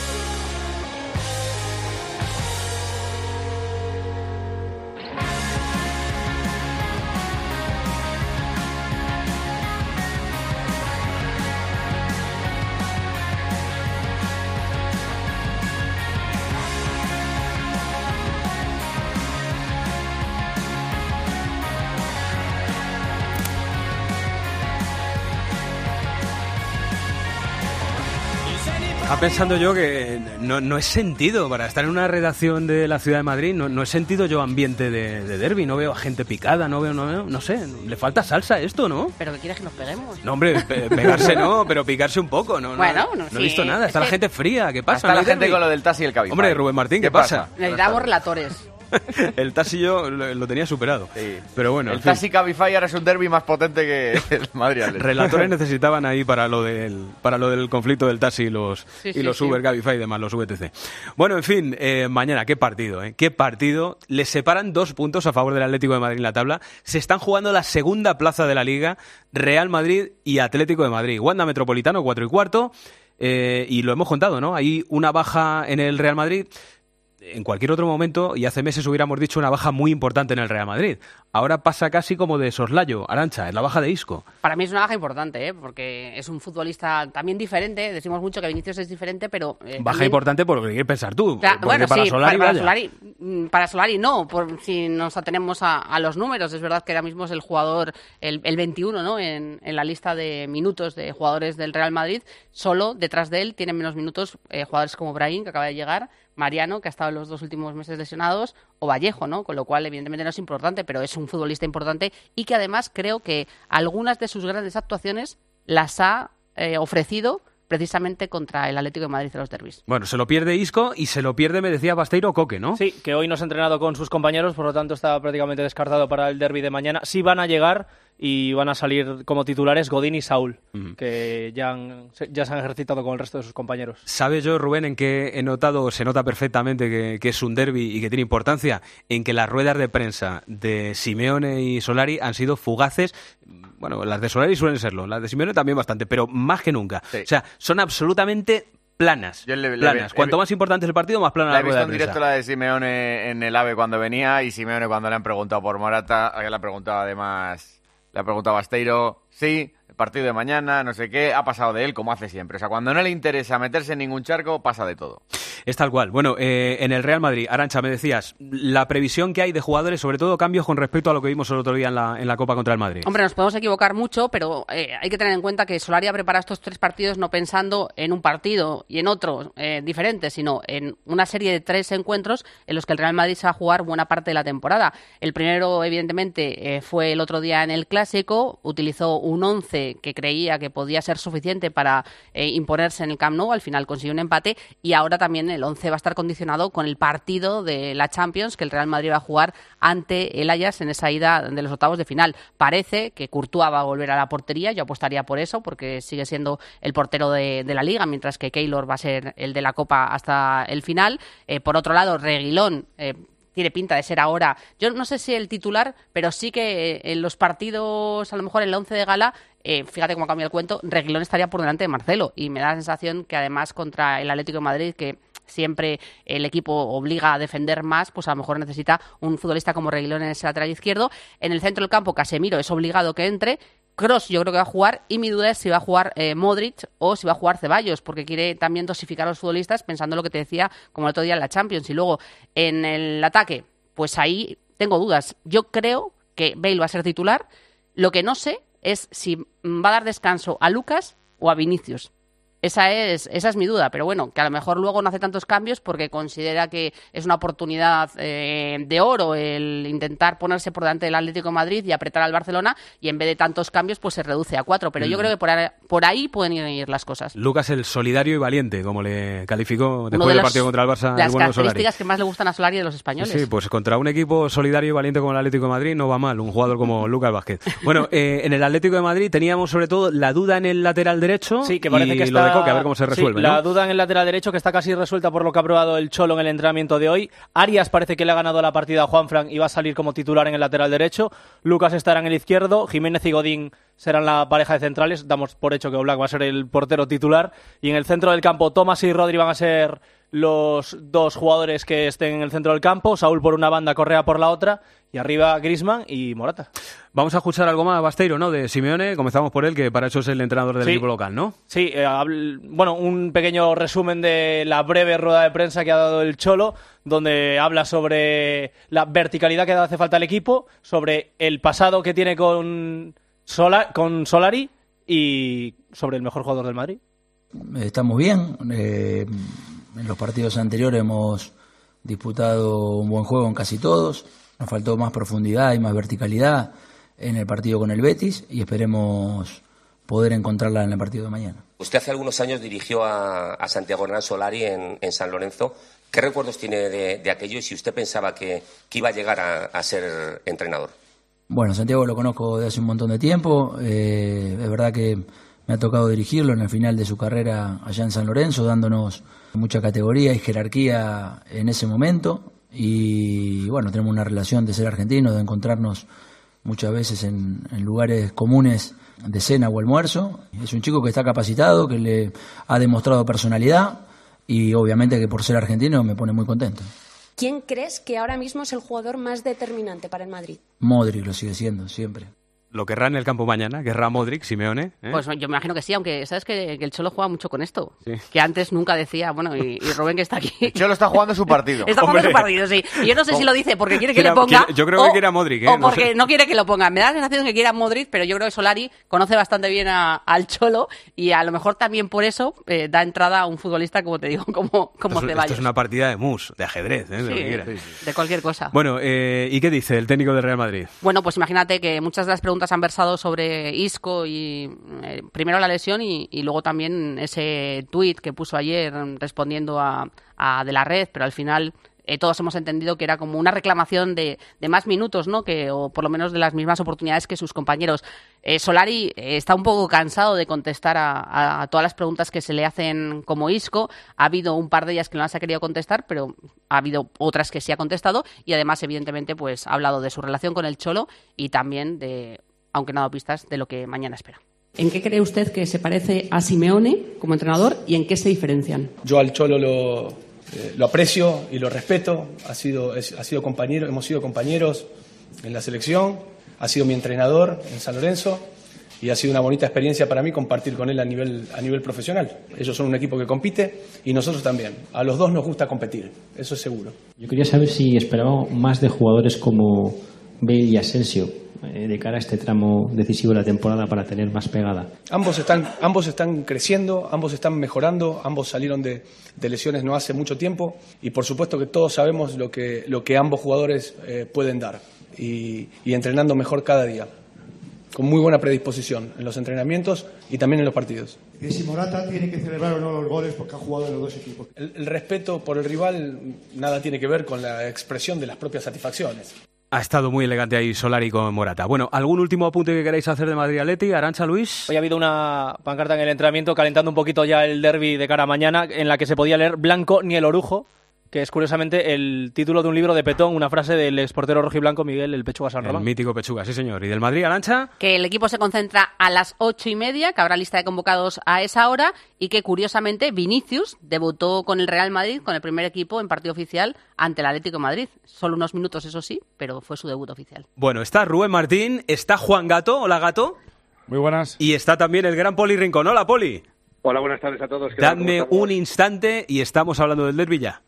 Estaba pensando yo que no, no he sentido, para estar en una redacción de la Ciudad de Madrid, no, no he sentido yo ambiente de, de derbi, no veo a gente picada, no veo, no veo, no sé, le falta salsa a esto, ¿no? ¿Pero qué quieres que nos peguemos? No, hombre, pe pegarse no, pero picarse un poco, ¿no? Bueno, no, no, no sí. he visto nada, está Es la que... gente fría, ¿qué pasa? Está ¿No la hay gente derbi? con lo del taxi y el Cabify. Hombre, Rubén Martín, ¿qué, ¿qué pasa? Necesitamos relatores. El taxi yo lo, lo tenía superado. Sí. Pero bueno. El taxi Cabify ahora es un derbi más potente que el Madrid-Atlético. Relatores necesitaban ahí para lo del para lo del conflicto del taxi y los, sí, y sí, los sí. Uber Cabify y demás, los V T C. Bueno, en fin, eh, mañana, qué partido, ¿eh? Qué partido. Les separan dos puntos a favor del Atlético de Madrid en la tabla. Se están jugando la segunda plaza de la Liga, Real Madrid y Atlético de Madrid. Wanda Metropolitano, cuatro y cuarto. Eh, y lo hemos contado, ¿no? Hay una baja en el Real Madrid. En cualquier otro momento, y hace meses hubiéramos dicho una baja muy importante en el Real Madrid. Ahora pasa casi como de soslayo. Arantxa, es la baja de Isco. Para mí es una baja importante, ¿eh? Porque es un futbolista también diferente. Decimos mucho que Vinicius es diferente, pero... Eh, baja también... importante por lo que quieres pensar tú. Claro, bueno, para sí, Solari, para, para, vaya. Solari, para Solari no, por, si nos atenemos a, a los números. Es verdad que ahora mismo es el jugador, el, el veintiuno, ¿no? En, en la lista de minutos de jugadores del Real Madrid. Solo detrás de él tienen menos minutos eh, jugadores como Brahim, que acaba de llegar, Mariano, que ha estado en los dos últimos meses lesionados, o Vallejo, ¿no? Con lo cual, evidentemente, no es importante, pero es un futbolista importante y que además creo que algunas de sus grandes actuaciones las ha eh, ofrecido precisamente contra el Atlético de Madrid de los derbis. Bueno, se lo pierde Isco y se lo pierde, me decía Basteiro, Coque, ¿no? Sí, que hoy no se ha entrenado con sus compañeros, por lo tanto está prácticamente descartado para el derbi de mañana. Sí van a llegar y van a salir como titulares Godín y Saúl, uh-huh. que ya, han, ya se han ejercitado con el resto de sus compañeros. ¿Sabes yo, Rubén, en qué he notado, se nota perfectamente que, que es un derbi y que tiene importancia? En que las ruedas de prensa de Simeone y Solari han sido fugaces. Bueno, las de Solari suelen serlo, las de Simeone también bastante, pero más que nunca. Sí. O sea, son absolutamente planas. Yo le, planas. Le, Cuanto le, más importante es el partido, más plana la, la rueda de prensa. He visto en directo la de Simeone en el AVE cuando venía, y Simeone cuando le han preguntado por Morata, que le ha preguntado además, le ha preguntado a Basteiro, sí, el partido de mañana, no sé qué, ha pasado de él como hace siempre. O sea, cuando no le interesa meterse en ningún charco, pasa de todo. Es tal cual. Bueno, eh, en el Real Madrid, Arantxa, me decías, la previsión que hay de jugadores, sobre todo cambios con respecto a lo que vimos el otro día en la, en la Copa contra el Madrid. Hombre, nos podemos equivocar mucho, pero eh, hay que tener en cuenta que Solari ha preparado estos tres partidos no pensando en un partido y en otro eh, diferente, sino en una serie de tres encuentros en los que el Real Madrid se va a jugar buena parte de la temporada. El primero, evidentemente, eh, fue el otro día en el Clásico, utilizó un once que creía que podía ser suficiente para eh, imponerse en el Camp Nou, al final consiguió un empate, y ahora también el once va a estar condicionado con el partido de la Champions que el Real Madrid va a jugar ante el Ajax en esa ida de los octavos de final. Parece que Courtois va a volver a la portería, yo apostaría por eso, porque sigue siendo el portero de, de la Liga, mientras que Keylor va a ser el de la Copa hasta el final. Eh, por otro lado, Reguilón eh, tiene pinta de ser ahora, yo no sé si el titular, pero sí que en los partidos, a lo mejor en el once de gala, eh, fíjate cómo cambia el cuento, Reguilón estaría por delante de Marcelo, y me da la sensación que además contra el Atlético de Madrid, que siempre el equipo obliga a defender más, pues a lo mejor necesita un futbolista como Reguilón en ese lateral izquierdo. En el centro del campo, Casemiro es obligado que entre, Kroos yo creo que va a jugar, y mi duda es si va a jugar eh, Modric o si va a jugar Ceballos, porque quiere también dosificar a los futbolistas pensando en lo que te decía como el otro día en la Champions. Y luego en el ataque, pues ahí tengo dudas. Yo creo que Bale va a ser titular. Lo que no sé es si va a dar descanso a Lucas o a Vinicius. Esa es, esa es mi duda, pero bueno, que a lo mejor luego no hace tantos cambios porque considera que es una oportunidad eh, de oro el intentar ponerse por delante del Atlético de Madrid y apretar al Barcelona, y en vez de tantos cambios pues se reduce a cuatro, pero mm. yo creo que por ahí, por ahí pueden ir las cosas. Lucas el solidario y valiente, como le calificó después del partido contra el Barça. Las el bueno características Solari. que más le gustan a Solari de los españoles. Sí, pues contra un equipo solidario y valiente como el Atlético de Madrid no va mal un jugador como Lucas Vázquez. Bueno, eh, en el Atlético de Madrid teníamos sobre todo la duda en el lateral derecho, sí, que parece y que está... lo de Coque, a ver cómo se resuelve. Sí, la ¿no? duda en el lateral derecho, que está casi resuelta por lo que ha probado el Cholo en el entrenamiento de hoy. Arias parece que le ha ganado la partida a Juanfran y va a salir como titular en el lateral derecho. Lucas estará en el izquierdo. Jiménez y Godín serán la pareja de centrales. Damos por hecho que Oblak va a ser el portero titular. Y en el centro del campo, Thomas y Rodri van a ser los dos jugadores que estén en el centro del campo. Saúl por una banda, Correa por la otra. Y arriba Griezmann y Morata. Vamos a escuchar algo más, Basteiro, ¿no? De Simeone. Comenzamos por él, que para eso es el entrenador del sí. equipo local, ¿no? Sí, eh, habl- bueno, un pequeño resumen de la breve rueda de prensa que ha dado el Cholo, donde habla sobre la verticalidad que hace falta al equipo, sobre el pasado que tiene con, Sola- con Solari y sobre el mejor jugador del Madrid. Estamos bien. Eh, en los partidos anteriores hemos disputado un buen juego en casi todos. Nos faltó más profundidad y más verticalidad en el partido con el Betis y esperemos poder encontrarla en el partido de mañana. Usted hace algunos años dirigió a, a Santiago Hernán Solari en, en San Lorenzo. ¿Qué recuerdos tiene de, de aquello y si usted pensaba que, que iba a llegar a, a ser entrenador? Bueno, Santiago lo conozco de hace un montón de tiempo. Eh, es verdad que me ha tocado dirigirlo en el final de su carrera allá en San Lorenzo, dándonos mucha categoría y jerarquía en ese momento. Y bueno, tenemos una relación de ser argentinos, de encontrarnos muchas veces en, en lugares comunes de cena o almuerzo. Es un chico que está capacitado, que le ha demostrado personalidad y obviamente que por ser argentino me pone muy contento. ¿Quién crees que ahora mismo es el jugador más determinante para el Madrid? Modric lo sigue siendo, siempre. Lo querrá en el campo mañana, querrá Modric, Simeone. ¿eh? Pues yo me imagino que sí, aunque sabes que, que el Cholo juega mucho con esto. Sí. Que antes nunca decía, bueno, y, y Rubén que está aquí. El Cholo está jugando su partido. Está jugando Hombre. su partido, sí. Y yo no sé si lo dice porque quiere que Quiera, le ponga. quiere, yo creo o, que quiere a Modric, ¿eh? O No porque sé. no quiere que lo ponga. Me da la sensación de que quiere a Modric, pero yo creo que Solari conoce bastante bien a, al Cholo y a lo mejor también por eso eh, da entrada a un futbolista, como te digo, como, como esto, es, Ceballos. esto es una partida de mus, de ajedrez, ¿eh? De, Sí, lo que quiera. de cualquier cosa. Bueno, eh, ¿y qué dice el técnico del Real Madrid? Bueno, pues imagínate que muchas de las preguntas han versado sobre Isco y eh, primero la lesión y, y luego también ese tuit que puso ayer respondiendo a, a De la Red, pero al final eh, todos hemos entendido que era como una reclamación de, de más minutos, ¿no? Que, o por lo menos de las mismas oportunidades que sus compañeros. Eh, Solari eh, está un poco cansado de contestar a, a, a todas las preguntas que se le hacen como Isco. Ha habido un par de ellas que no las ha querido contestar, pero ha habido otras que sí ha contestado y además, evidentemente, pues ha hablado de su relación con el Cholo y también de, aunque no ha dado pistas, de lo que mañana espera. ¿En qué cree usted que se parece a Simeone como entrenador y en qué se diferencian? Yo al Cholo lo, eh, lo aprecio y lo respeto. Ha sido, es, ha sido compañero, hemos sido compañeros en la selección. Ha sido mi entrenador en San Lorenzo y ha sido una bonita experiencia para mí compartir con él a nivel, a nivel profesional. Ellos son un equipo que compite y nosotros también. A los dos nos gusta competir, eso es seguro. Yo quería saber si esperaba más de jugadores como Bale y Asensio de cara a este tramo decisivo de la temporada para tener más pegada. Ambos están, ambos están creciendo, ambos están mejorando, ambos salieron de, de lesiones no hace mucho tiempo y por supuesto que todos sabemos lo que, lo que ambos jugadores eh, pueden dar y, y entrenando mejor cada día, con muy buena predisposición en los entrenamientos y también en los partidos. ¿Y si Morata tiene que celebrar o no los goles porque ha jugado en los dos equipos? El, el respeto por el rival nada tiene que ver con la expresión de las propias satisfacciones. Ha estado muy elegante ahí Solari con Morata. Bueno, ¿algún último apunte que queráis hacer de Madrid Atleti? Arantxa, Luis. Hoy ha habido una pancarta en el entrenamiento calentando un poquito ya el derbi de cara a mañana en la que se podía leer Blanco ni el orujo, que es curiosamente el título de un libro de Petón, una frase del exportero rojiblanco Miguel el Pechuga San Román. El mítico Pechuga, sí señor. ¿Y del Madrid, Arantxa? Que el equipo se concentra a las ocho y media, que habrá lista de convocados a esa hora y que curiosamente Vinicius debutó con el Real Madrid, con el primer equipo en partido oficial ante el Atlético de Madrid. Solo unos minutos, eso sí, pero fue su debut oficial. Bueno, está Rubén Martín, está Juan Gato. Hola, Gato. Muy buenas. Y está también el gran Poli Rincón. Hola, Poli. Hola, buenas tardes a todos. Dadme un instante y estamos hablando del derbi ya.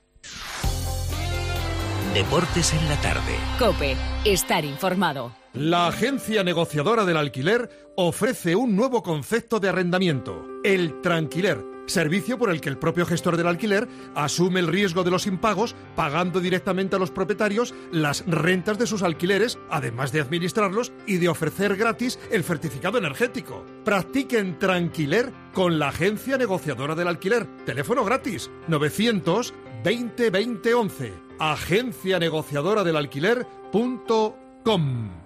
Deportes en la tarde. COPE. Estar informado. La agencia negociadora del alquiler ofrece un nuevo concepto de arrendamiento, el tranquiler, servicio por el que el propio gestor del alquiler asume el riesgo de los impagos, pagando directamente a los propietarios las rentas de sus alquileres, además de administrarlos y de ofrecer gratis el certificado energético. Practiquen tranquiler con la agencia negociadora del alquiler. Teléfono gratis novecientos veinte veinte once. agencia negociadora del alquiler punto com.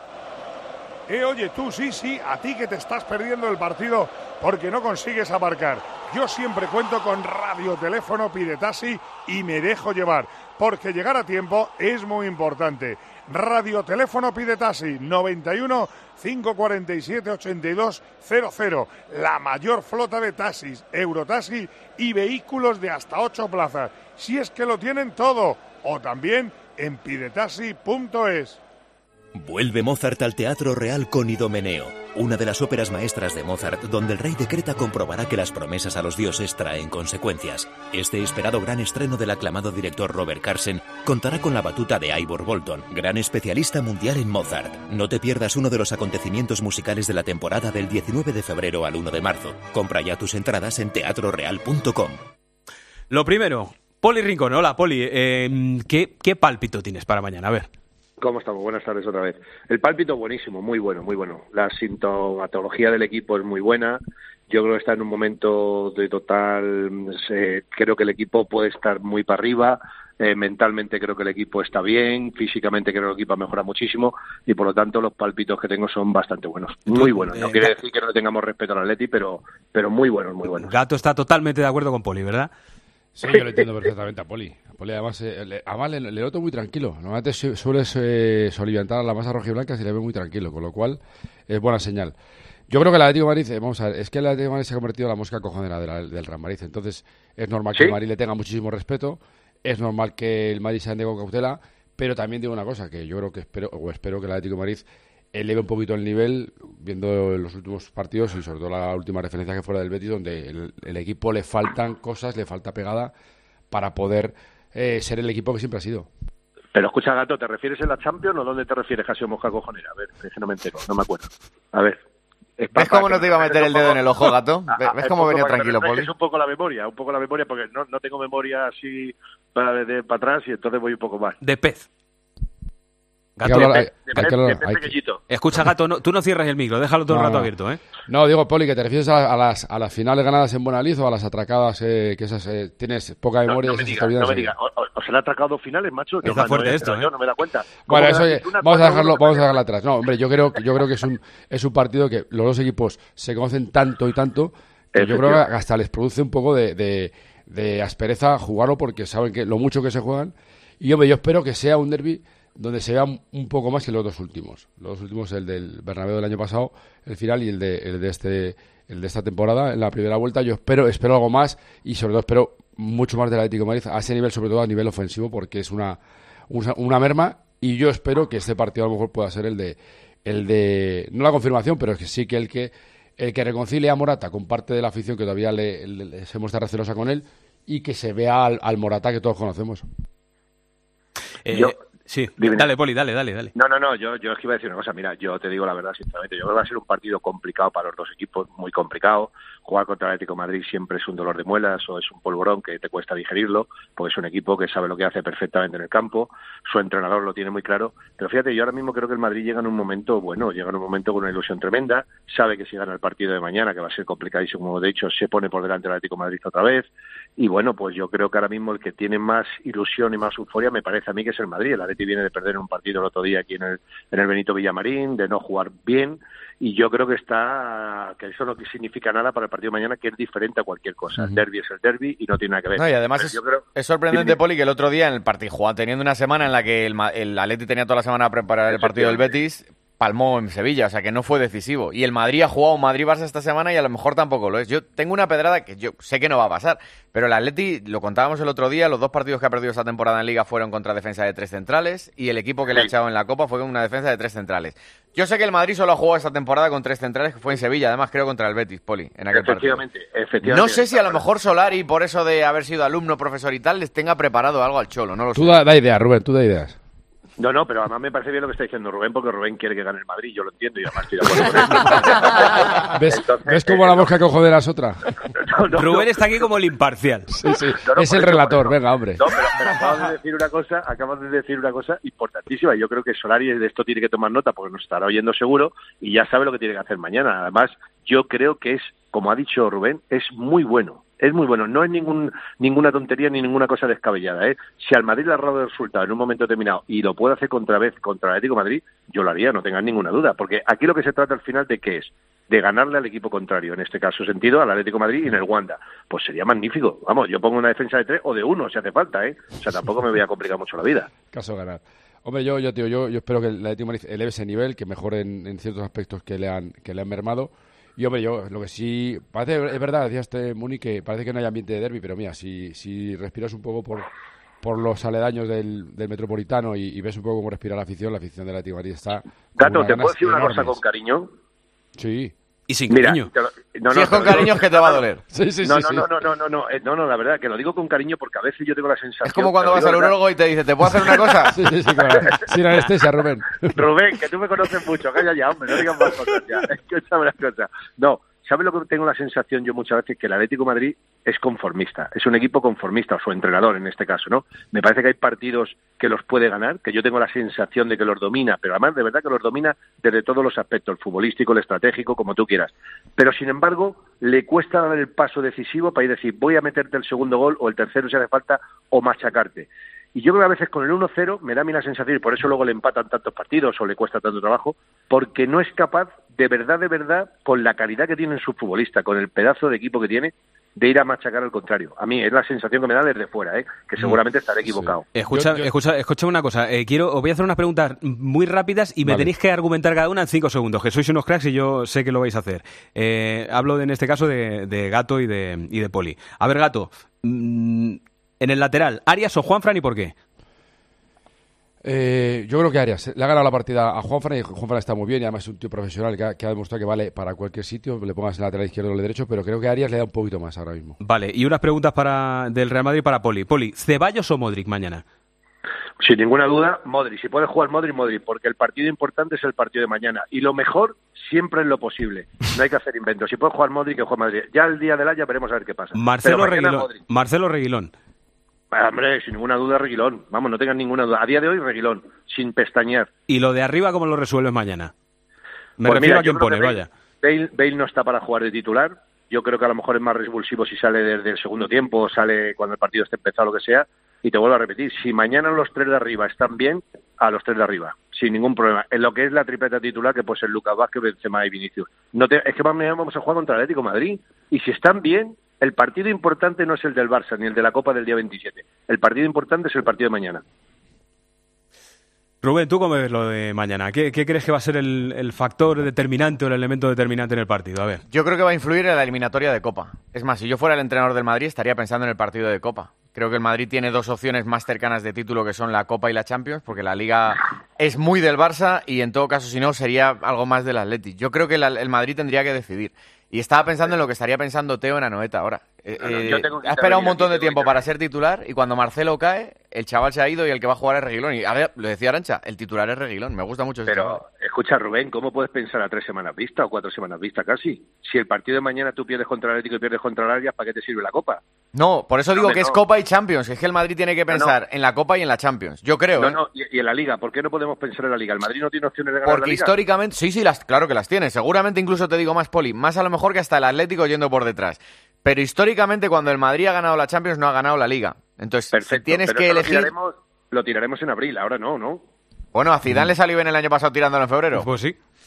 Eh, oye, tú, sí, sí, a ti que te estás perdiendo el partido porque no consigues aparcar. Yo siempre cuento con radioteléfono Pidetasi y me dejo llevar, porque llegar a tiempo es muy importante. Radioteléfono Pidetasi, noventa y uno, cinco cuarenta y siete, ochenta y dos cero cero. La mayor flota de taxis, Eurotaxi y vehículos de hasta ocho plazas. Si es que lo tienen todo. O también en pidetasi punto es. Vuelve Mozart al Teatro Real con Idomeneo, una de las óperas maestras de Mozart, donde el rey de Creta comprobará que las promesas a los dioses traen consecuencias. Este esperado gran estreno del aclamado director Robert Carsen contará con la batuta de Ivor Bolton, gran especialista mundial en Mozart. No te pierdas uno de los acontecimientos musicales de la temporada del diecinueve de febrero al uno de marzo. Compra ya tus entradas en teatro real punto com. Lo primero, Poli Rincón. Hola, Poli. Eh, ¿qué, ¿Qué pálpito tienes para mañana? A ver. ¿Cómo estamos? Buenas tardes otra vez. El pálpito buenísimo, muy bueno, muy bueno. La sintomatología del equipo es muy buena. Yo creo que está en un momento de total... Eh, creo que el equipo puede estar muy para arriba. Eh, mentalmente creo que el equipo está bien. Físicamente creo que el equipo ha mejorado muchísimo. Y por lo tanto los pálpitos que tengo son bastante buenos. Muy buenos. No quiere decir que no le tengamos respeto al Atleti, pero, pero muy buenos, muy buenos. Gato está totalmente de acuerdo con Poli, ¿verdad? Sí, yo lo entiendo perfectamente a Poli. A Poli además, eh, le, además le, le noto muy tranquilo. Normalmente su, sueles eh, soliviantar a la masa rojiblanca y le ve muy tranquilo, con lo cual es buena señal. Yo creo que el Atlético de Madrid, eh, vamos a ver, es que el Atlético de Madrid se ha convertido en la mosca cojonera de la, del Real Madrid. Entonces es normal ¿Sí? que el Madrid le tenga muchísimo respeto, es normal que el Madrid se ande con cautela, pero también digo una cosa, que yo creo que espero, o espero que el Atlético de Madrid eleve un poquito el nivel, viendo los últimos partidos y sobre todo la última referencia que fuera del Betis, donde el, el equipo le faltan cosas, le falta pegada para poder eh, ser el equipo que siempre ha sido. Pero escucha, Gato, ¿te refieres en la Champions o dónde te refieres que ha sido mosca cojonera? A ver, es que no me entero, no me acuerdo. A ver. ¿Ves cómo no te iba a meter el dedo en el ojo, Gato? ¿Ves cómo venía tranquilo, Poli? Es un poco la memoria, un poco la memoria, porque no, no tengo memoria así para, de, para atrás y entonces voy un poco más. De pez. Gato, hay que hablar, de hay, pez, hay de que pez, hablar, de pez hay pequeñito. Escucha, Gato, no, tú no cierres el micro, déjalo todo no, el rato no. abierto, ¿eh? No, digo, Poli, que te refieres a, a, las, a las finales ganadas en Buena Lid o a las atracadas, eh, que esas eh, tienes poca memoria. No, no me digas, no me digas. ¿Os han atracado dos finales, macho? Está fuerte esto, ¿eh? Yo no me da cuenta. Bueno, eso, oye, vamos a dejarlo, vamos a dejarlo atrás. No, hombre, yo creo, yo creo que es un, es un partido que los dos equipos se conocen tanto y tanto que yo creo que hasta les produce un poco de, de, de aspereza jugarlo porque saben que lo mucho que se juegan. Y, hombre, yo espero que sea un derbi donde se vea un poco más que los dos últimos. Los dos últimos, el del Bernabéu del año pasado, el final, y el de, el de este el de esta temporada, en la primera vuelta. Yo espero espero algo más y sobre todo espero mucho más del Atlético de Madrid a ese nivel, sobre todo a nivel ofensivo, porque es una, una, una merma, y yo espero que este partido a lo mejor pueda ser el de, el de no la confirmación, pero es que sí que el que el que reconcilie a Morata con parte de la afición que todavía le, le, le se muestra recelosa con él, y que se vea al, al Morata que todos conocemos. Eh, Yo... Sí, Dime. dale, Poli, dale, dale, dale. No, no, no, yo, yo es que iba a decir una cosa. Mira, yo te digo la verdad, sinceramente, yo creo que va a ser un partido complicado para los dos equipos, muy complicado. Jugar contra el Atlético de Madrid siempre es un dolor de muelas o es un polvorón que te cuesta digerirlo, porque es un equipo que sabe lo que hace perfectamente en el campo, su entrenador lo tiene muy claro. Pero fíjate, yo ahora mismo creo que el Madrid llega en un momento, bueno, llega en un momento con una ilusión tremenda, sabe que si gana el partido de mañana, que va a ser complicadísimo, como de hecho se pone por delante el Atlético de Madrid otra vez, y bueno, pues yo creo que ahora mismo el que tiene más ilusión y más euforia me parece a mí que es el Madrid. El Atlético viene de perder en un partido el otro día aquí en el, en el Benito Villamarín, de no jugar bien, y yo creo que está que eso no significa nada para el partido de mañana, que es diferente a cualquier cosa. Uh-huh. El derbi es el derbi y no tiene nada que ver. No, y además es, creo... es sorprendente, Poli, que el otro día en el partido, teniendo una semana en la que el, el Atleti tenía toda la semana a preparar el partido del Betis, palmó en Sevilla, o sea que no fue decisivo. Y el Madrid ha jugado un Madrid-Barça esta semana y a lo mejor tampoco lo es. Yo tengo una pedrada que yo sé que no va a pasar, pero el Atleti, lo contábamos el otro día, los dos partidos que ha perdido esta temporada en Liga fueron contra defensa de tres centrales y el equipo que le ha echado en la Copa fue con una defensa de tres centrales. Yo sé que el Madrid solo ha jugado esta temporada con tres centrales, que fue en Sevilla, además creo contra el Betis, Poli, en aquel efectivamente, partido. Efectivamente. No sé si a lo mejor Solari, por eso de haber sido alumno, profesor y tal, les tenga preparado algo al Cholo, no lo tú sé. Tú da, da ideas, Rubén, tú da ideas. No, no, pero además me parece bien lo que está diciendo Rubén, porque Rubén quiere que gane el Madrid, yo lo entiendo y además estoy de acuerdo con él. ¿Ves, Entonces, ¿ves cómo eh, la mosca cojo de las otras? No, no, Rubén no. está aquí como el imparcial. Sí, sí. No, no, es por el eso, relator, por eso. venga, hombre. No, pero, pero acabas de decir una cosa, acabas de decir una cosa importantísima. Yo creo que Solari de esto tiene que tomar nota porque nos estará oyendo seguro y ya sabe lo que tiene que hacer mañana. Además, yo creo que es, como ha dicho Rubén, es muy bueno. Es muy bueno, no es ningún, ninguna tontería ni ninguna cosa descabellada, ¿eh? Si al Madrid le ha robado el resultado en un momento determinado y lo puede hacer contra vez contra el Atlético de Madrid, yo lo haría, no tengan ninguna duda, porque aquí lo que se trata al final de qué es, de ganarle al equipo contrario, en este caso sentido al Atlético de Madrid y en el Wanda. Pues sería magnífico, vamos, yo pongo una defensa de tres o de uno si hace falta, ¿eh? O sea, tampoco me voy a complicar mucho la vida. Caso ganar. Hombre, yo, yo, tío, yo, yo espero que el Atlético de Madrid eleve ese nivel, que mejore en, en ciertos aspectos que le han, que le han mermado. Y hombre, yo lo que sí, parece, es verdad, decía este Muni, que parece que no hay ambiente de derbi, pero mira, si, si respiras un poco por, por los aledaños del, del Metropolitano y, y ves un poco cómo respira la afición, la afición del Atlético de Madrid está... Gato, ¿te puedo decir una cosa con cariño? Sí. Y sin Mira, cariño. Lo, no, si no, es con no, cariño no, es que te va a doler. Sí, sí, no, sí, no, sí. no, no, no, no, no, no, no, la verdad, que lo digo con cariño porque a veces yo tengo la sensación... Es como cuando te vas digo al la verdad. urólogo y te dice, ¿te puedo hacer una cosa? Sí, sí, sí, claro. Sin anestesia, Rubén. Rubén, que tú me conoces mucho, calla ya, hombre, no digas más cosas ya. Escúchame una cosa. No, ¿sabes lo que tengo la sensación yo muchas veces? Que el Atlético de Madrid es conformista, es un equipo conformista, o su entrenador en este caso, ¿no? Me parece que hay partidos que los puede ganar, que yo tengo la sensación de que los domina, pero además de verdad que los domina desde todos los aspectos, el futbolístico, el estratégico, como tú quieras. Pero sin embargo, le cuesta dar el paso decisivo para ir a decir, voy a meterte el segundo gol o el tercero si hace falta, o machacarte. Y yo creo que a veces con el uno cero me da a mí la sensación, y por eso luego le empatan tantos partidos o le cuesta tanto trabajo, porque no es capaz, de verdad, de verdad, con la calidad que tiene en su futbolista, con el pedazo de equipo que tiene, de ir a machacar al contrario. A mí es la sensación que me da desde fuera, ¿eh? Que seguramente estaré equivocado. Sí. Escucha, Yo- yo- escucha, escucha una cosa. Eh, quiero, os voy a hacer unas preguntas muy rápidas y me Vale. tenéis que argumentar cada una en cinco segundos, que sois unos cracks y yo sé que lo vais a hacer. Eh, hablo de, en este caso de, de Gato y de, y de Poli. A ver, Gato, mm, en el lateral, ¿Arias o Juanfran y por qué? Eh, yo creo que Arias le ha ganado la partida a Juanfran y Juanfran está muy bien y además es un tío profesional que ha, que ha demostrado que vale para cualquier sitio, le pongas en lateral izquierdo o el derecho, pero creo que Arias le da un poquito más ahora mismo. Vale, y unas preguntas para del Real Madrid para Poli. Poli, ¿Ceballos o Modric mañana? Sin ninguna duda, Modric. Si puede jugar Modric, Modric, porque el partido importante es el partido de mañana. Y lo mejor siempre es lo posible. No hay que hacer inventos. Si puede jugar Modric, que juegue Madrid. Ya el día del Haya veremos a ver qué pasa. Marcelo Pero mañana Reguilón. Modric. Marcelo Reguilón. Ah, hombre, sin ninguna duda Reguilón. Vamos, no tengan ninguna duda. A día de hoy, Reguilón, sin pestañear. ¿Y lo de arriba cómo lo resuelves mañana? Me Pues refiero mira, a quién yo creo pone, que Bale- vaya. Bale, Bale no está para jugar de titular. Yo creo que a lo mejor es más revulsivo si sale desde el segundo tiempo o sale cuando el partido esté empezado, lo que sea. Y te vuelvo a repetir, si mañana los tres de arriba están bien, a los tres de arriba, sin ningún problema. En lo que es la tripleta titular, que puede ser Lucas Vázquez, Benzema y Vinicius. No te, es que mañana vamos a jugar contra el Atlético de Madrid. Y si están bien, el partido importante no es el del Barça ni el de la Copa del día veintisiete. El partido importante es el partido de mañana. Rubén, ¿tú cómo ves lo de mañana? ¿Qué, qué crees que va a ser el, el factor determinante o el elemento determinante en el partido? A ver. Yo creo que va a influir en la eliminatoria de Copa. Es más, si yo fuera el entrenador del Madrid, estaría pensando en el partido de Copa. Creo que el Madrid tiene dos opciones más cercanas de título, que son la Copa y la Champions, porque la Liga es muy del Barça y en todo caso, si no, sería algo más del Atleti. Yo creo que el, el Madrid tendría que decidir. Y estaba pensando en lo que estaría pensando Teo en Anoeta ahora. Eh, No, no, eh, yo tengo que ha esperado un intervenir montón aquí, de tengo tiempo que para ser titular y cuando Marcelo cae, el chaval se ha ido y el que va a jugar es Reguilón. Y a ver, lo decía Arancha, el titular es Reguilón. Me gusta mucho ese chaval. Pero, escucha, Rubén, ¿cómo puedes pensar a tres semanas vista o cuatro semanas vista casi? Si el partido de mañana tú pierdes contra el Atlético y pierdes contra el Arias, ¿para qué te sirve la Copa? No, por eso No, digo hombre, que es no. Copa y Champions. Es que el Madrid tiene que No, no. pensar en la Copa y en la Champions. Yo creo, No, ¿eh? no, y, y en la Liga, ¿por qué no podemos pensar en la Liga? ¿El Madrid no tiene opciones de ganar Porque la Liga? históricamente, sí, sí, las, claro que las tiene. Seguramente incluso te digo más, Poli, más a lo mejor que hasta el Atlético yendo por detrás. Pero históricamente cuando el Madrid ha ganado la Champions no ha ganado la Liga. Entonces, Perfecto, si tienes pero que eso elegir... Lo tiraremos, lo tiraremos en abril, ahora no, ¿no? Bueno, a Zidane le salió bien el año pasado tirándolo en febrero. Pues sí.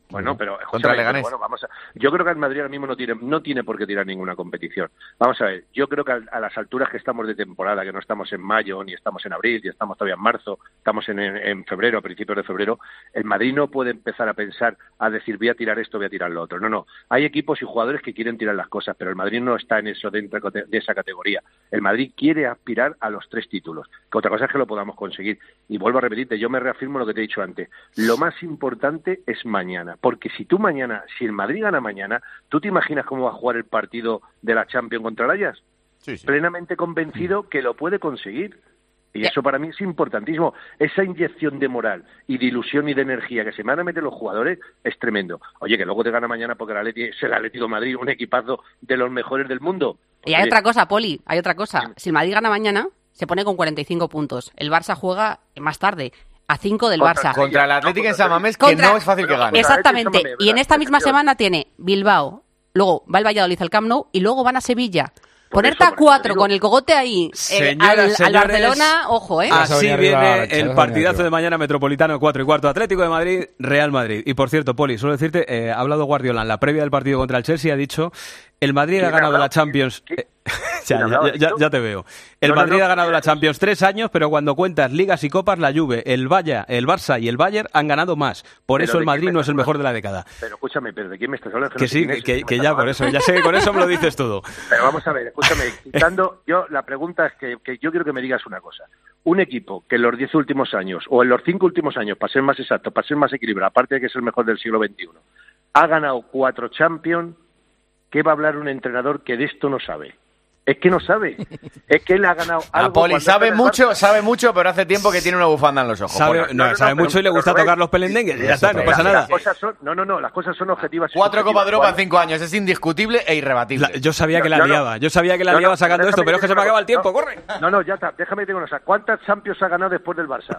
Bueno, pero contra el Leganés. Bueno, vamos a, yo creo que el Madrid ahora mismo no tiene no tiene por qué tirar ninguna competición. Vamos a ver, yo creo que a, a las alturas que estamos de temporada, que no estamos en mayo, ni estamos en abril, ni estamos todavía en marzo, estamos en, en, en febrero, a principios de febrero, el Madrid no puede empezar a pensar, a decir voy a tirar esto, voy a tirar lo otro. No, no. Hay equipos y jugadores que quieren tirar las cosas, pero el Madrid no está en eso dentro de esa categoría. El Madrid quiere aspirar a los tres títulos, que otra cosa es que lo podamos conseguir. Y vuelvo a repetirte, yo me reafirmo lo que te he dicho antes. Lo más importante es mañana, porque si tú mañana Mañana, si el Madrid gana mañana, ¿tú te imaginas cómo va a jugar el partido de la Champions contra el Ajax? Sí, sí. Plenamente convencido que lo puede conseguir. Y eso para mí es importantísimo. Esa inyección de moral y de ilusión y de energía que se van a meter los jugadores es tremendo. Oye, que luego te gana mañana porque el Atleti es el Atlético de Madrid, un equipazo de los mejores del mundo. Y hay Oye. otra cosa, Poli, hay otra cosa. Si el Madrid gana mañana, se pone con cuarenta y cinco puntos. El Barça juega más tarde. A cinco del contra, Barça. Contra el Atlético en San Mamés, que contra, no es fácil que gane. Exactamente. Y en esta misma semana tiene Bilbao, luego va el Valladolid al Camp Nou y luego van a Sevilla. Por Ponerte eso, a cuatro digo, con el cogote ahí señoras, eh, al, señores, al Barcelona, ojo, ¿eh? Así viene el partidazo de mañana Metropolitano cuatro y cuarto, Atlético de Madrid, Real Madrid. Y por cierto, Poli, suelo decirte, eh, ha hablado Guardiola en la previa del partido contra el Chelsea, ha dicho, el Madrid ha ganado la Champions... Eh, ya, ya, ya, ya te veo. El no, Madrid no, no, ha ganado la Champions tres años, pero cuando cuentas ligas y copas, la Juve, el Bayern, el Barça y el Bayern han ganado más. Por pero eso el Madrid no es el mejor de la década. Pero escúchame, pero ¿de quién me estás hablando? Que, que sí, que, que, que ya por eso, ya sé que con eso me lo dices todo. Pero vamos a ver, escúchame, quitando, yo la pregunta es que, que yo quiero que me digas una cosa. Un equipo que en los diez últimos años, o en los cinco últimos años, para ser más exacto, para ser más equilibrado, aparte de que es el mejor del siglo veintiuno, ha ganado cuatro Champions, ¿qué va a hablar un entrenador que de esto no sabe? Es que no sabe. Es que él ha ganado algo. A Poli sabe mucho, sabe mucho, pero hace tiempo que tiene una bufanda en los ojos. Sabe, no, no, no, sabe no, mucho pero, y le gusta tocar los pelendengues. Ya está, no pasa nada. Las cosas son, no, no, no, las cosas son objetivas. Cuatro Copas de Europa en cinco años, es indiscutible e irrebatible. La, yo sabía que la no, liaba, yo sabía que la no, liaba sacando no, esto, pero es que se me acaba el tiempo, corre. No, no, ya está, déjame decir una cosa. ¿Cuántas Champions ha ganado después del Barça?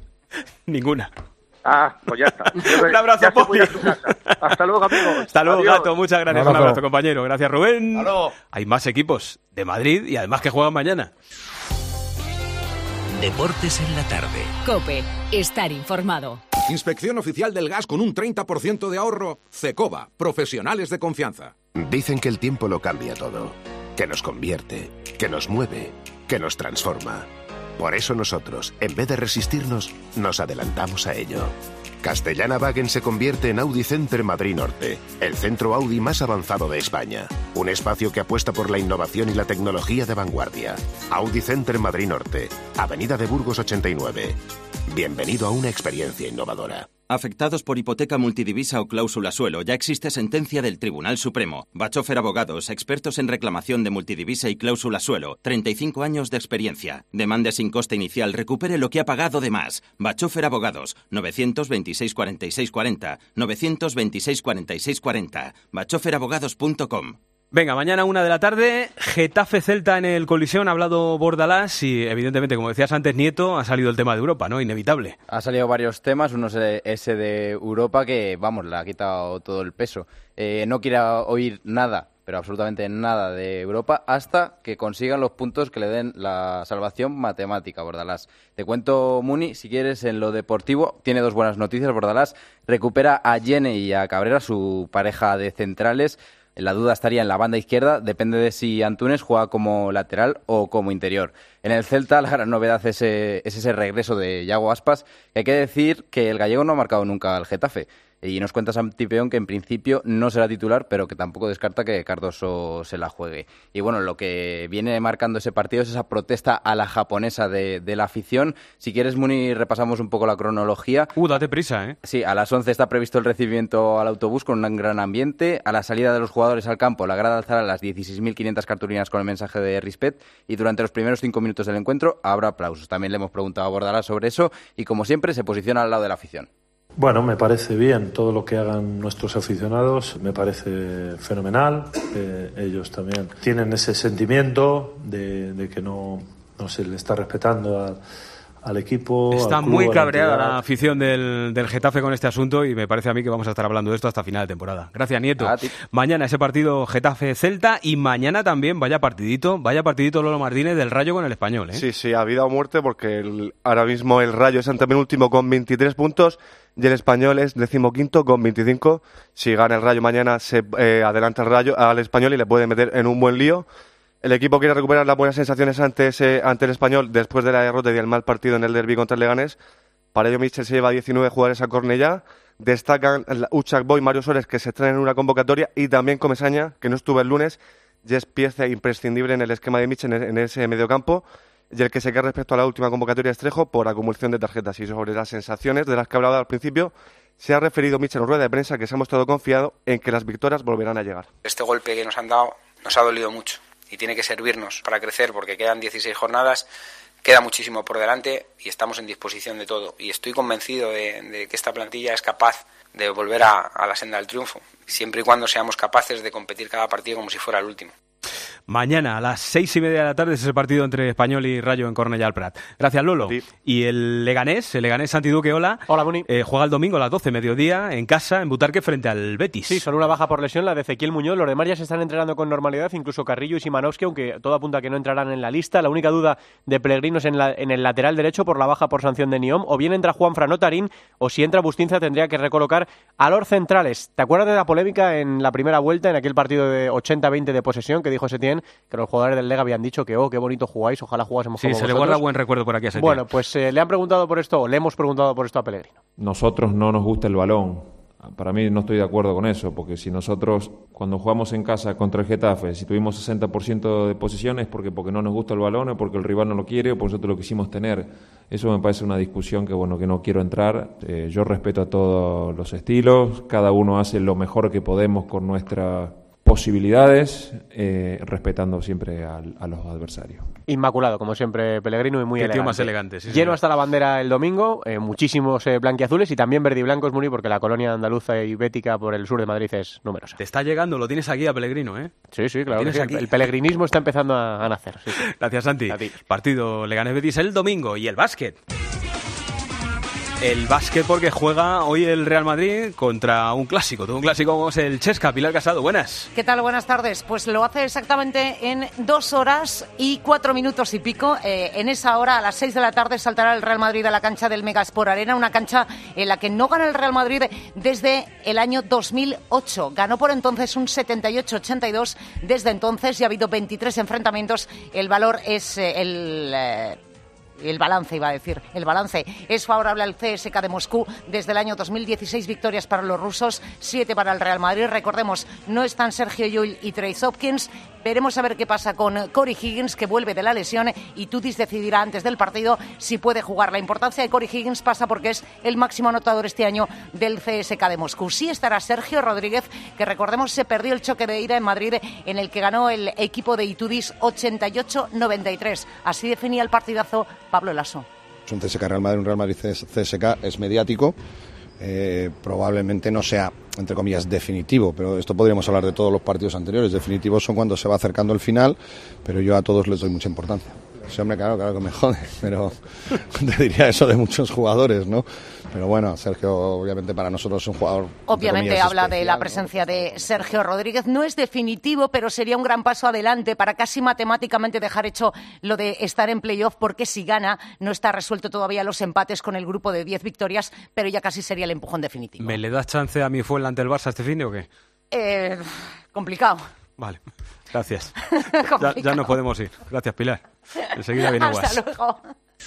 Ninguna. Ah, pues ya está. Un abrazo, Poli. Hasta luego, amigo. Hasta luego, Adiós. Gato. Muchas gracias. Un abrazo. Un abrazo, compañero. Gracias, Rubén. Hasta luego. Hay más equipos de Madrid y además que juegan mañana. Deportes en la tarde. COPE. Estar informado. Inspección oficial del gas con un treinta por ciento de ahorro. Cecova. Profesionales de confianza. Dicen que el tiempo lo cambia todo. Que nos convierte. Que nos mueve. Que nos transforma. Por eso nosotros, en vez de resistirnos, nos adelantamos a ello. Castellana-Wagen se convierte en Audi Center Madrid Norte, el centro Audi más avanzado de España. Un espacio que apuesta por la innovación y la tecnología de vanguardia. Audi Center Madrid Norte, Avenida de Burgos ochenta y nueve. Bienvenido a una experiencia innovadora. Afectados por hipoteca multidivisa o cláusula suelo, ya existe sentencia del Tribunal Supremo. Bachofer Abogados, expertos en reclamación de multidivisa y cláusula suelo. treinta y cinco años de experiencia. Demande sin coste inicial, recupere lo que ha pagado de más. Bachofer Abogados, novecientos veintiséis cuarenta y seis cuarenta, novecientos veintiséis cuarenta y seis cuarenta, bachofer abogados punto com. Venga, mañana una de la tarde, Getafe-Celta en el Coliseum, ha hablado Bordalás y evidentemente, como decías antes, Nieto, ha salido el tema de Europa, ¿no? Inevitable. Ha salido varios temas, uno es ese de Europa que, vamos, le ha quitado todo el peso. Eh, no quiere oír nada, pero absolutamente nada de Europa hasta que consigan los puntos que le den la salvación matemática, Bordalás. Te cuento, Muni, si quieres, en lo deportivo, tiene dos buenas noticias, Bordalás. Recupera a Yene y a Cabrera, su pareja de centrales. La duda estaría en la banda izquierda, depende de si Antunes juega como lateral o como interior. En el Celta la gran novedad es ese, es ese regreso de Yago Aspas, que hay que decir que el gallego no ha marcado nunca al Getafe. Y nos cuenta Santi Peón que en principio no será titular, pero que tampoco descarta que Cardoso se la juegue. Y bueno, lo que viene marcando ese partido es esa protesta a la japonesa de, de la afición. Si quieres, Muni, repasamos un poco la cronología. Uh, date prisa, ¿eh? Sí, a las once está previsto el recibimiento al autobús con un gran ambiente. A la salida de los jugadores al campo, la grada alzará las dieciséis mil quinientas cartulinas con el mensaje de Rispet. Y durante los primeros cinco minutos del encuentro habrá aplausos. También le hemos preguntado a Bordalás sobre eso y, como siempre, se posiciona al lado de la afición. Bueno, me parece bien todo lo que hagan nuestros aficionados, me parece fenomenal. Eh, ellos también tienen ese sentimiento de, de que no, no se le está respetando a, al equipo. Está al club, muy a la cabreada entidad. la afición del, del Getafe con este asunto y me parece a mí que vamos a estar hablando de esto hasta final de temporada. Gracias, Nieto. Mañana ese partido Getafe-Celta y mañana también vaya partidito, vaya partidito Lolo Martínez del Rayo con el Español, ¿eh? Sí, sí, a vida o muerte porque el, ahora mismo el Rayo es antepenúltimo con veintitrés puntos y el Español es decimoquinto con veinticinco. Si gana el Rayo mañana se eh, adelanta el Rayo al Español y le puede meter en un buen lío. El equipo quiere recuperar las buenas sensaciones ante, ese, ante el Español después de la derrota y del mal partido en el derbi contra el Leganés. Para ello, Míchel se lleva diecinueve jugadores a Cornellá. Destacan Uchak Boy, Mario Suárez, que se estrenan en una convocatoria, y también Comesaña, que no estuvo el lunes, y es pieza imprescindible en el esquema de Míchel en, en ese mediocampo. Y el que se queda respecto a la última convocatoria es Trejo por acumulación de tarjetas. Y sobre las sensaciones de las que hablaba al principio, se ha referido Míchel en rueda de prensa que se ha mostrado confiado en que las victorias volverán a llegar. Este golpe que nos han dado nos ha dolido mucho. Y tiene que servirnos para crecer porque quedan dieciséis jornadas, queda muchísimo por delante y estamos en disposición de todo. Y estoy convencido de, de que esta plantilla es capaz de volver a, a la senda del triunfo, siempre y cuando seamos capaces de competir cada partido como si fuera el último. Mañana a las seis y media de la tarde es el partido entre Español y Rayo en Cornellá al Prat. Gracias, Lolo. Sí. Y el Leganés, el Leganés Santiduque, hola. Hola, Muni. Eh, juega el domingo a las doce, mediodía, en casa, en Butarque, frente al Betis. Sí, solo una baja por lesión, la de Ezequiel Muñoz. Los demás ya se están entrenando con normalidad, incluso Carrillo y Simanowski, aunque todo apunta a que no entrarán en la lista. La única duda de Pellegrino es en, la, en el lateral derecho por la baja por sanción de Niom. O bien entra Juanfran o Tarín, o si entra Bustinza tendría que recolocar a los centrales. ¿Te acuerdas de la polémica en la primera vuelta, en aquel partido de ochenta a veinte de posesión, que dijo Setién, que los jugadores del Lega habían dicho que, oh, qué bonito jugáis, ojalá jugásemos sí, como se vosotros? le guarda buen recuerdo por aquí a Setién. Bueno, pues eh, le han preguntado por esto, o le hemos preguntado por esto a Pellegrino. Nosotros no nos gusta el balón. Para mí no estoy de acuerdo con eso, porque si nosotros, cuando jugamos en casa contra el Getafe, si tuvimos sesenta por ciento de posesión es porque, porque no nos gusta el balón, o porque el rival no lo quiere, o porque nosotros lo quisimos tener. Eso me parece una discusión que, bueno, que no quiero entrar. Eh, yo respeto a todos los estilos, cada uno hace lo mejor que podemos con nuestras posibilidades, eh, respetando siempre al, a los adversarios. Inmaculado, como siempre, Pellegrino, y muy Qué elegante. tío más elegante, sí, Lleno señor. hasta la bandera el domingo, eh, muchísimos eh, blanquiazules y también verdiblancos, Muni, porque la colonia andaluza y bética por el sur de Madrid es numerosa. Te está llegando, lo tienes aquí a Pellegrino, ¿eh? Sí, sí, claro. Tienes Que sí. aquí. El pelegrinismo está empezando a, a nacer. Sí, sí. Gracias, Santi. Partido Leganés-Betis el domingo. Y el básquet. El básquet porque juega hoy el Real Madrid contra un clásico. Todo un clásico como es el Chesca. Pilar Casado, buenas. ¿Qué tal? Buenas tardes. Pues lo hace exactamente en dos horas y cuatro minutos y pico. Eh, en esa hora, a las seis de la tarde, saltará el Real Madrid a la cancha del Megasport Arena, una cancha en la que no gana el Real Madrid desde el año dos mil ocho. Ganó por entonces un setenta y ocho ochenta y dos. Desde entonces ya ha habido veintitrés enfrentamientos. El valor es eh, el... Eh, El balance, iba a decir, el balance es favorable al C S K de Moscú. Desde el año dos mil dieciséis, victorias para los rusos, siete para el Real Madrid. Recordemos, no están Sergio Llull y Trace Hopkins. Veremos a ver qué pasa con Corey Higgins, que vuelve de la lesión, y Tutis decidirá antes del partido si puede jugar. La importancia de Corey Higgins pasa porque es el máximo anotador este año del C S K de Moscú. Sí estará Sergio Rodríguez, que recordemos se perdió el choque de ida en Madrid, en el que ganó el equipo de Itudis ochenta y ocho noventa y tres. Así definía el partidazo Pablo Lasso. Es un C S K Real Madrid, un Real Madrid C S K, es mediático. Eh, probablemente no sea, entre comillas, definitivo, pero esto podríamos hablar de todos los partidos anteriores. Definitivos son cuando se va acercando el final, pero yo a todos les doy mucha importancia. Sí, hombre, claro, claro que me jode, pero te diría eso de muchos jugadores, ¿no? Pero bueno, Sergio, obviamente para nosotros es un jugador... Obviamente habla especial, de la ¿no? presencia de Sergio Rodríguez. No es definitivo, pero sería un gran paso adelante para casi matemáticamente dejar hecho lo de estar en playoff, porque si gana no está resuelto todavía los empates con el grupo de diez victorias, pero ya casi sería el empujón definitivo. ¿Me le das chance a mi Fuenla ante el Barça este fin de o qué? Eh, complicado. Vale, gracias. ya, ya nos podemos ir. Gracias, Pilar. Enseguida viene Guas. Hasta luego.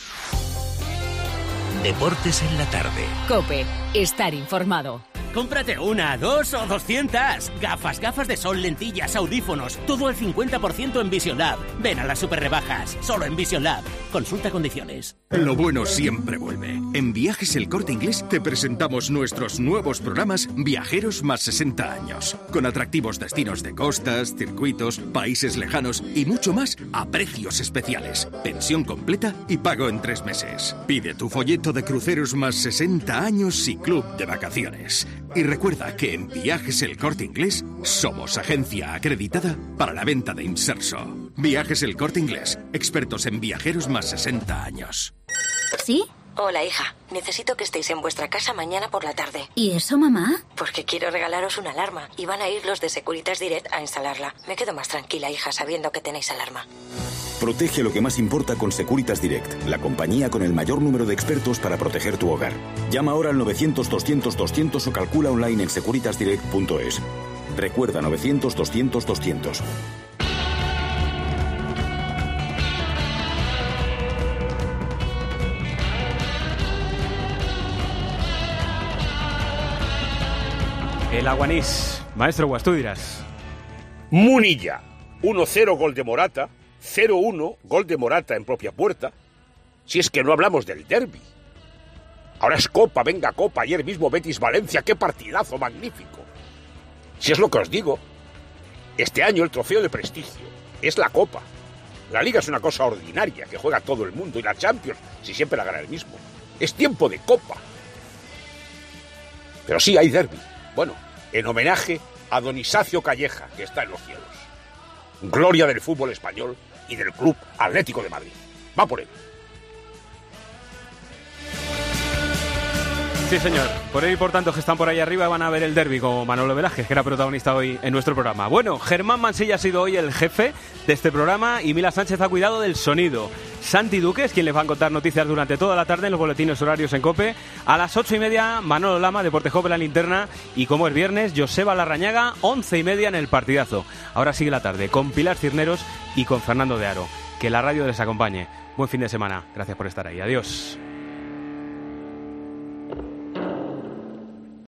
Deportes en la tarde. COPE. Estar informado. Cómprate una, dos o doscientas. Gafas, gafas de sol, lentillas, audífonos. Todo al cincuenta por ciento en Vision Lab. Ven a las super rebajas. Solo en Vision Lab. Consulta condiciones. Lo bueno siempre vuelve. En Viajes El Corte Inglés te presentamos nuestros nuevos programas Viajeros más sesenta años. Con atractivos destinos de costas, circuitos, países lejanos y mucho más a precios especiales. Pensión completa y pago en tres meses. Pide tu folleto de cruceros más sesenta años y club de vacaciones. Y recuerda que en Viajes El Corte Inglés somos agencia acreditada para la venta de inserso. Viajes El Corte Inglés, expertos en viajeros más sesenta años. ¿Sí? Hola, hija. Necesito que estéis en vuestra casa mañana por la tarde. ¿Y eso, mamá? Porque quiero regalaros una alarma y van a ir los de Securitas Direct a instalarla. Me quedo más tranquila, hija, sabiendo que tenéis alarma. Protege lo que más importa con Securitas Direct, la compañía con el mayor número de expertos para proteger tu hogar. Llama ahora al novecientos doscientos doscientos o calcula online en securitas direct punto es. Recuerda novecientos doscientos doscientos. El Aguanís. Maestro Guas, tú dirás. Munilla. uno cero gol de Morata. cero uno gol de Morata en propia puerta. Si es que no hablamos del derbi. Ahora es Copa, venga Copa. Ayer mismo Betis-Valencia. ¡Qué partidazo magnífico! Si es lo que os digo. Este año el trofeo de prestigio es la Copa. La Liga es una cosa ordinaria que juega todo el mundo. Y la Champions, si siempre la gana el mismo. Es tiempo de Copa. Pero sí hay derbi. Bueno, en homenaje a don Isacio Calleja, que está en los cielos. Gloria del fútbol español y del Club Atlético de Madrid. Va por él. Sí, señor. Por él y por tanto que están por ahí arriba van a ver el derbi con Manolo Velázquez, que era protagonista hoy en nuestro programa. Bueno, Germán Mansilla ha sido hoy el jefe de este programa y Mila Sánchez ha cuidado del sonido. Santi Duque es quien les va a contar noticias durante toda la tarde en los boletines horarios en COPE. A las ocho y media, Manolo Lama, Deporte COPE, la linterna. Y como es viernes, Joseba Larrañaga, once y media en el partidazo. Ahora sigue la tarde con Pilar Cisneros y con Fernando de Aro. Que la radio les acompañe. Buen fin de semana. Gracias por estar ahí. Adiós.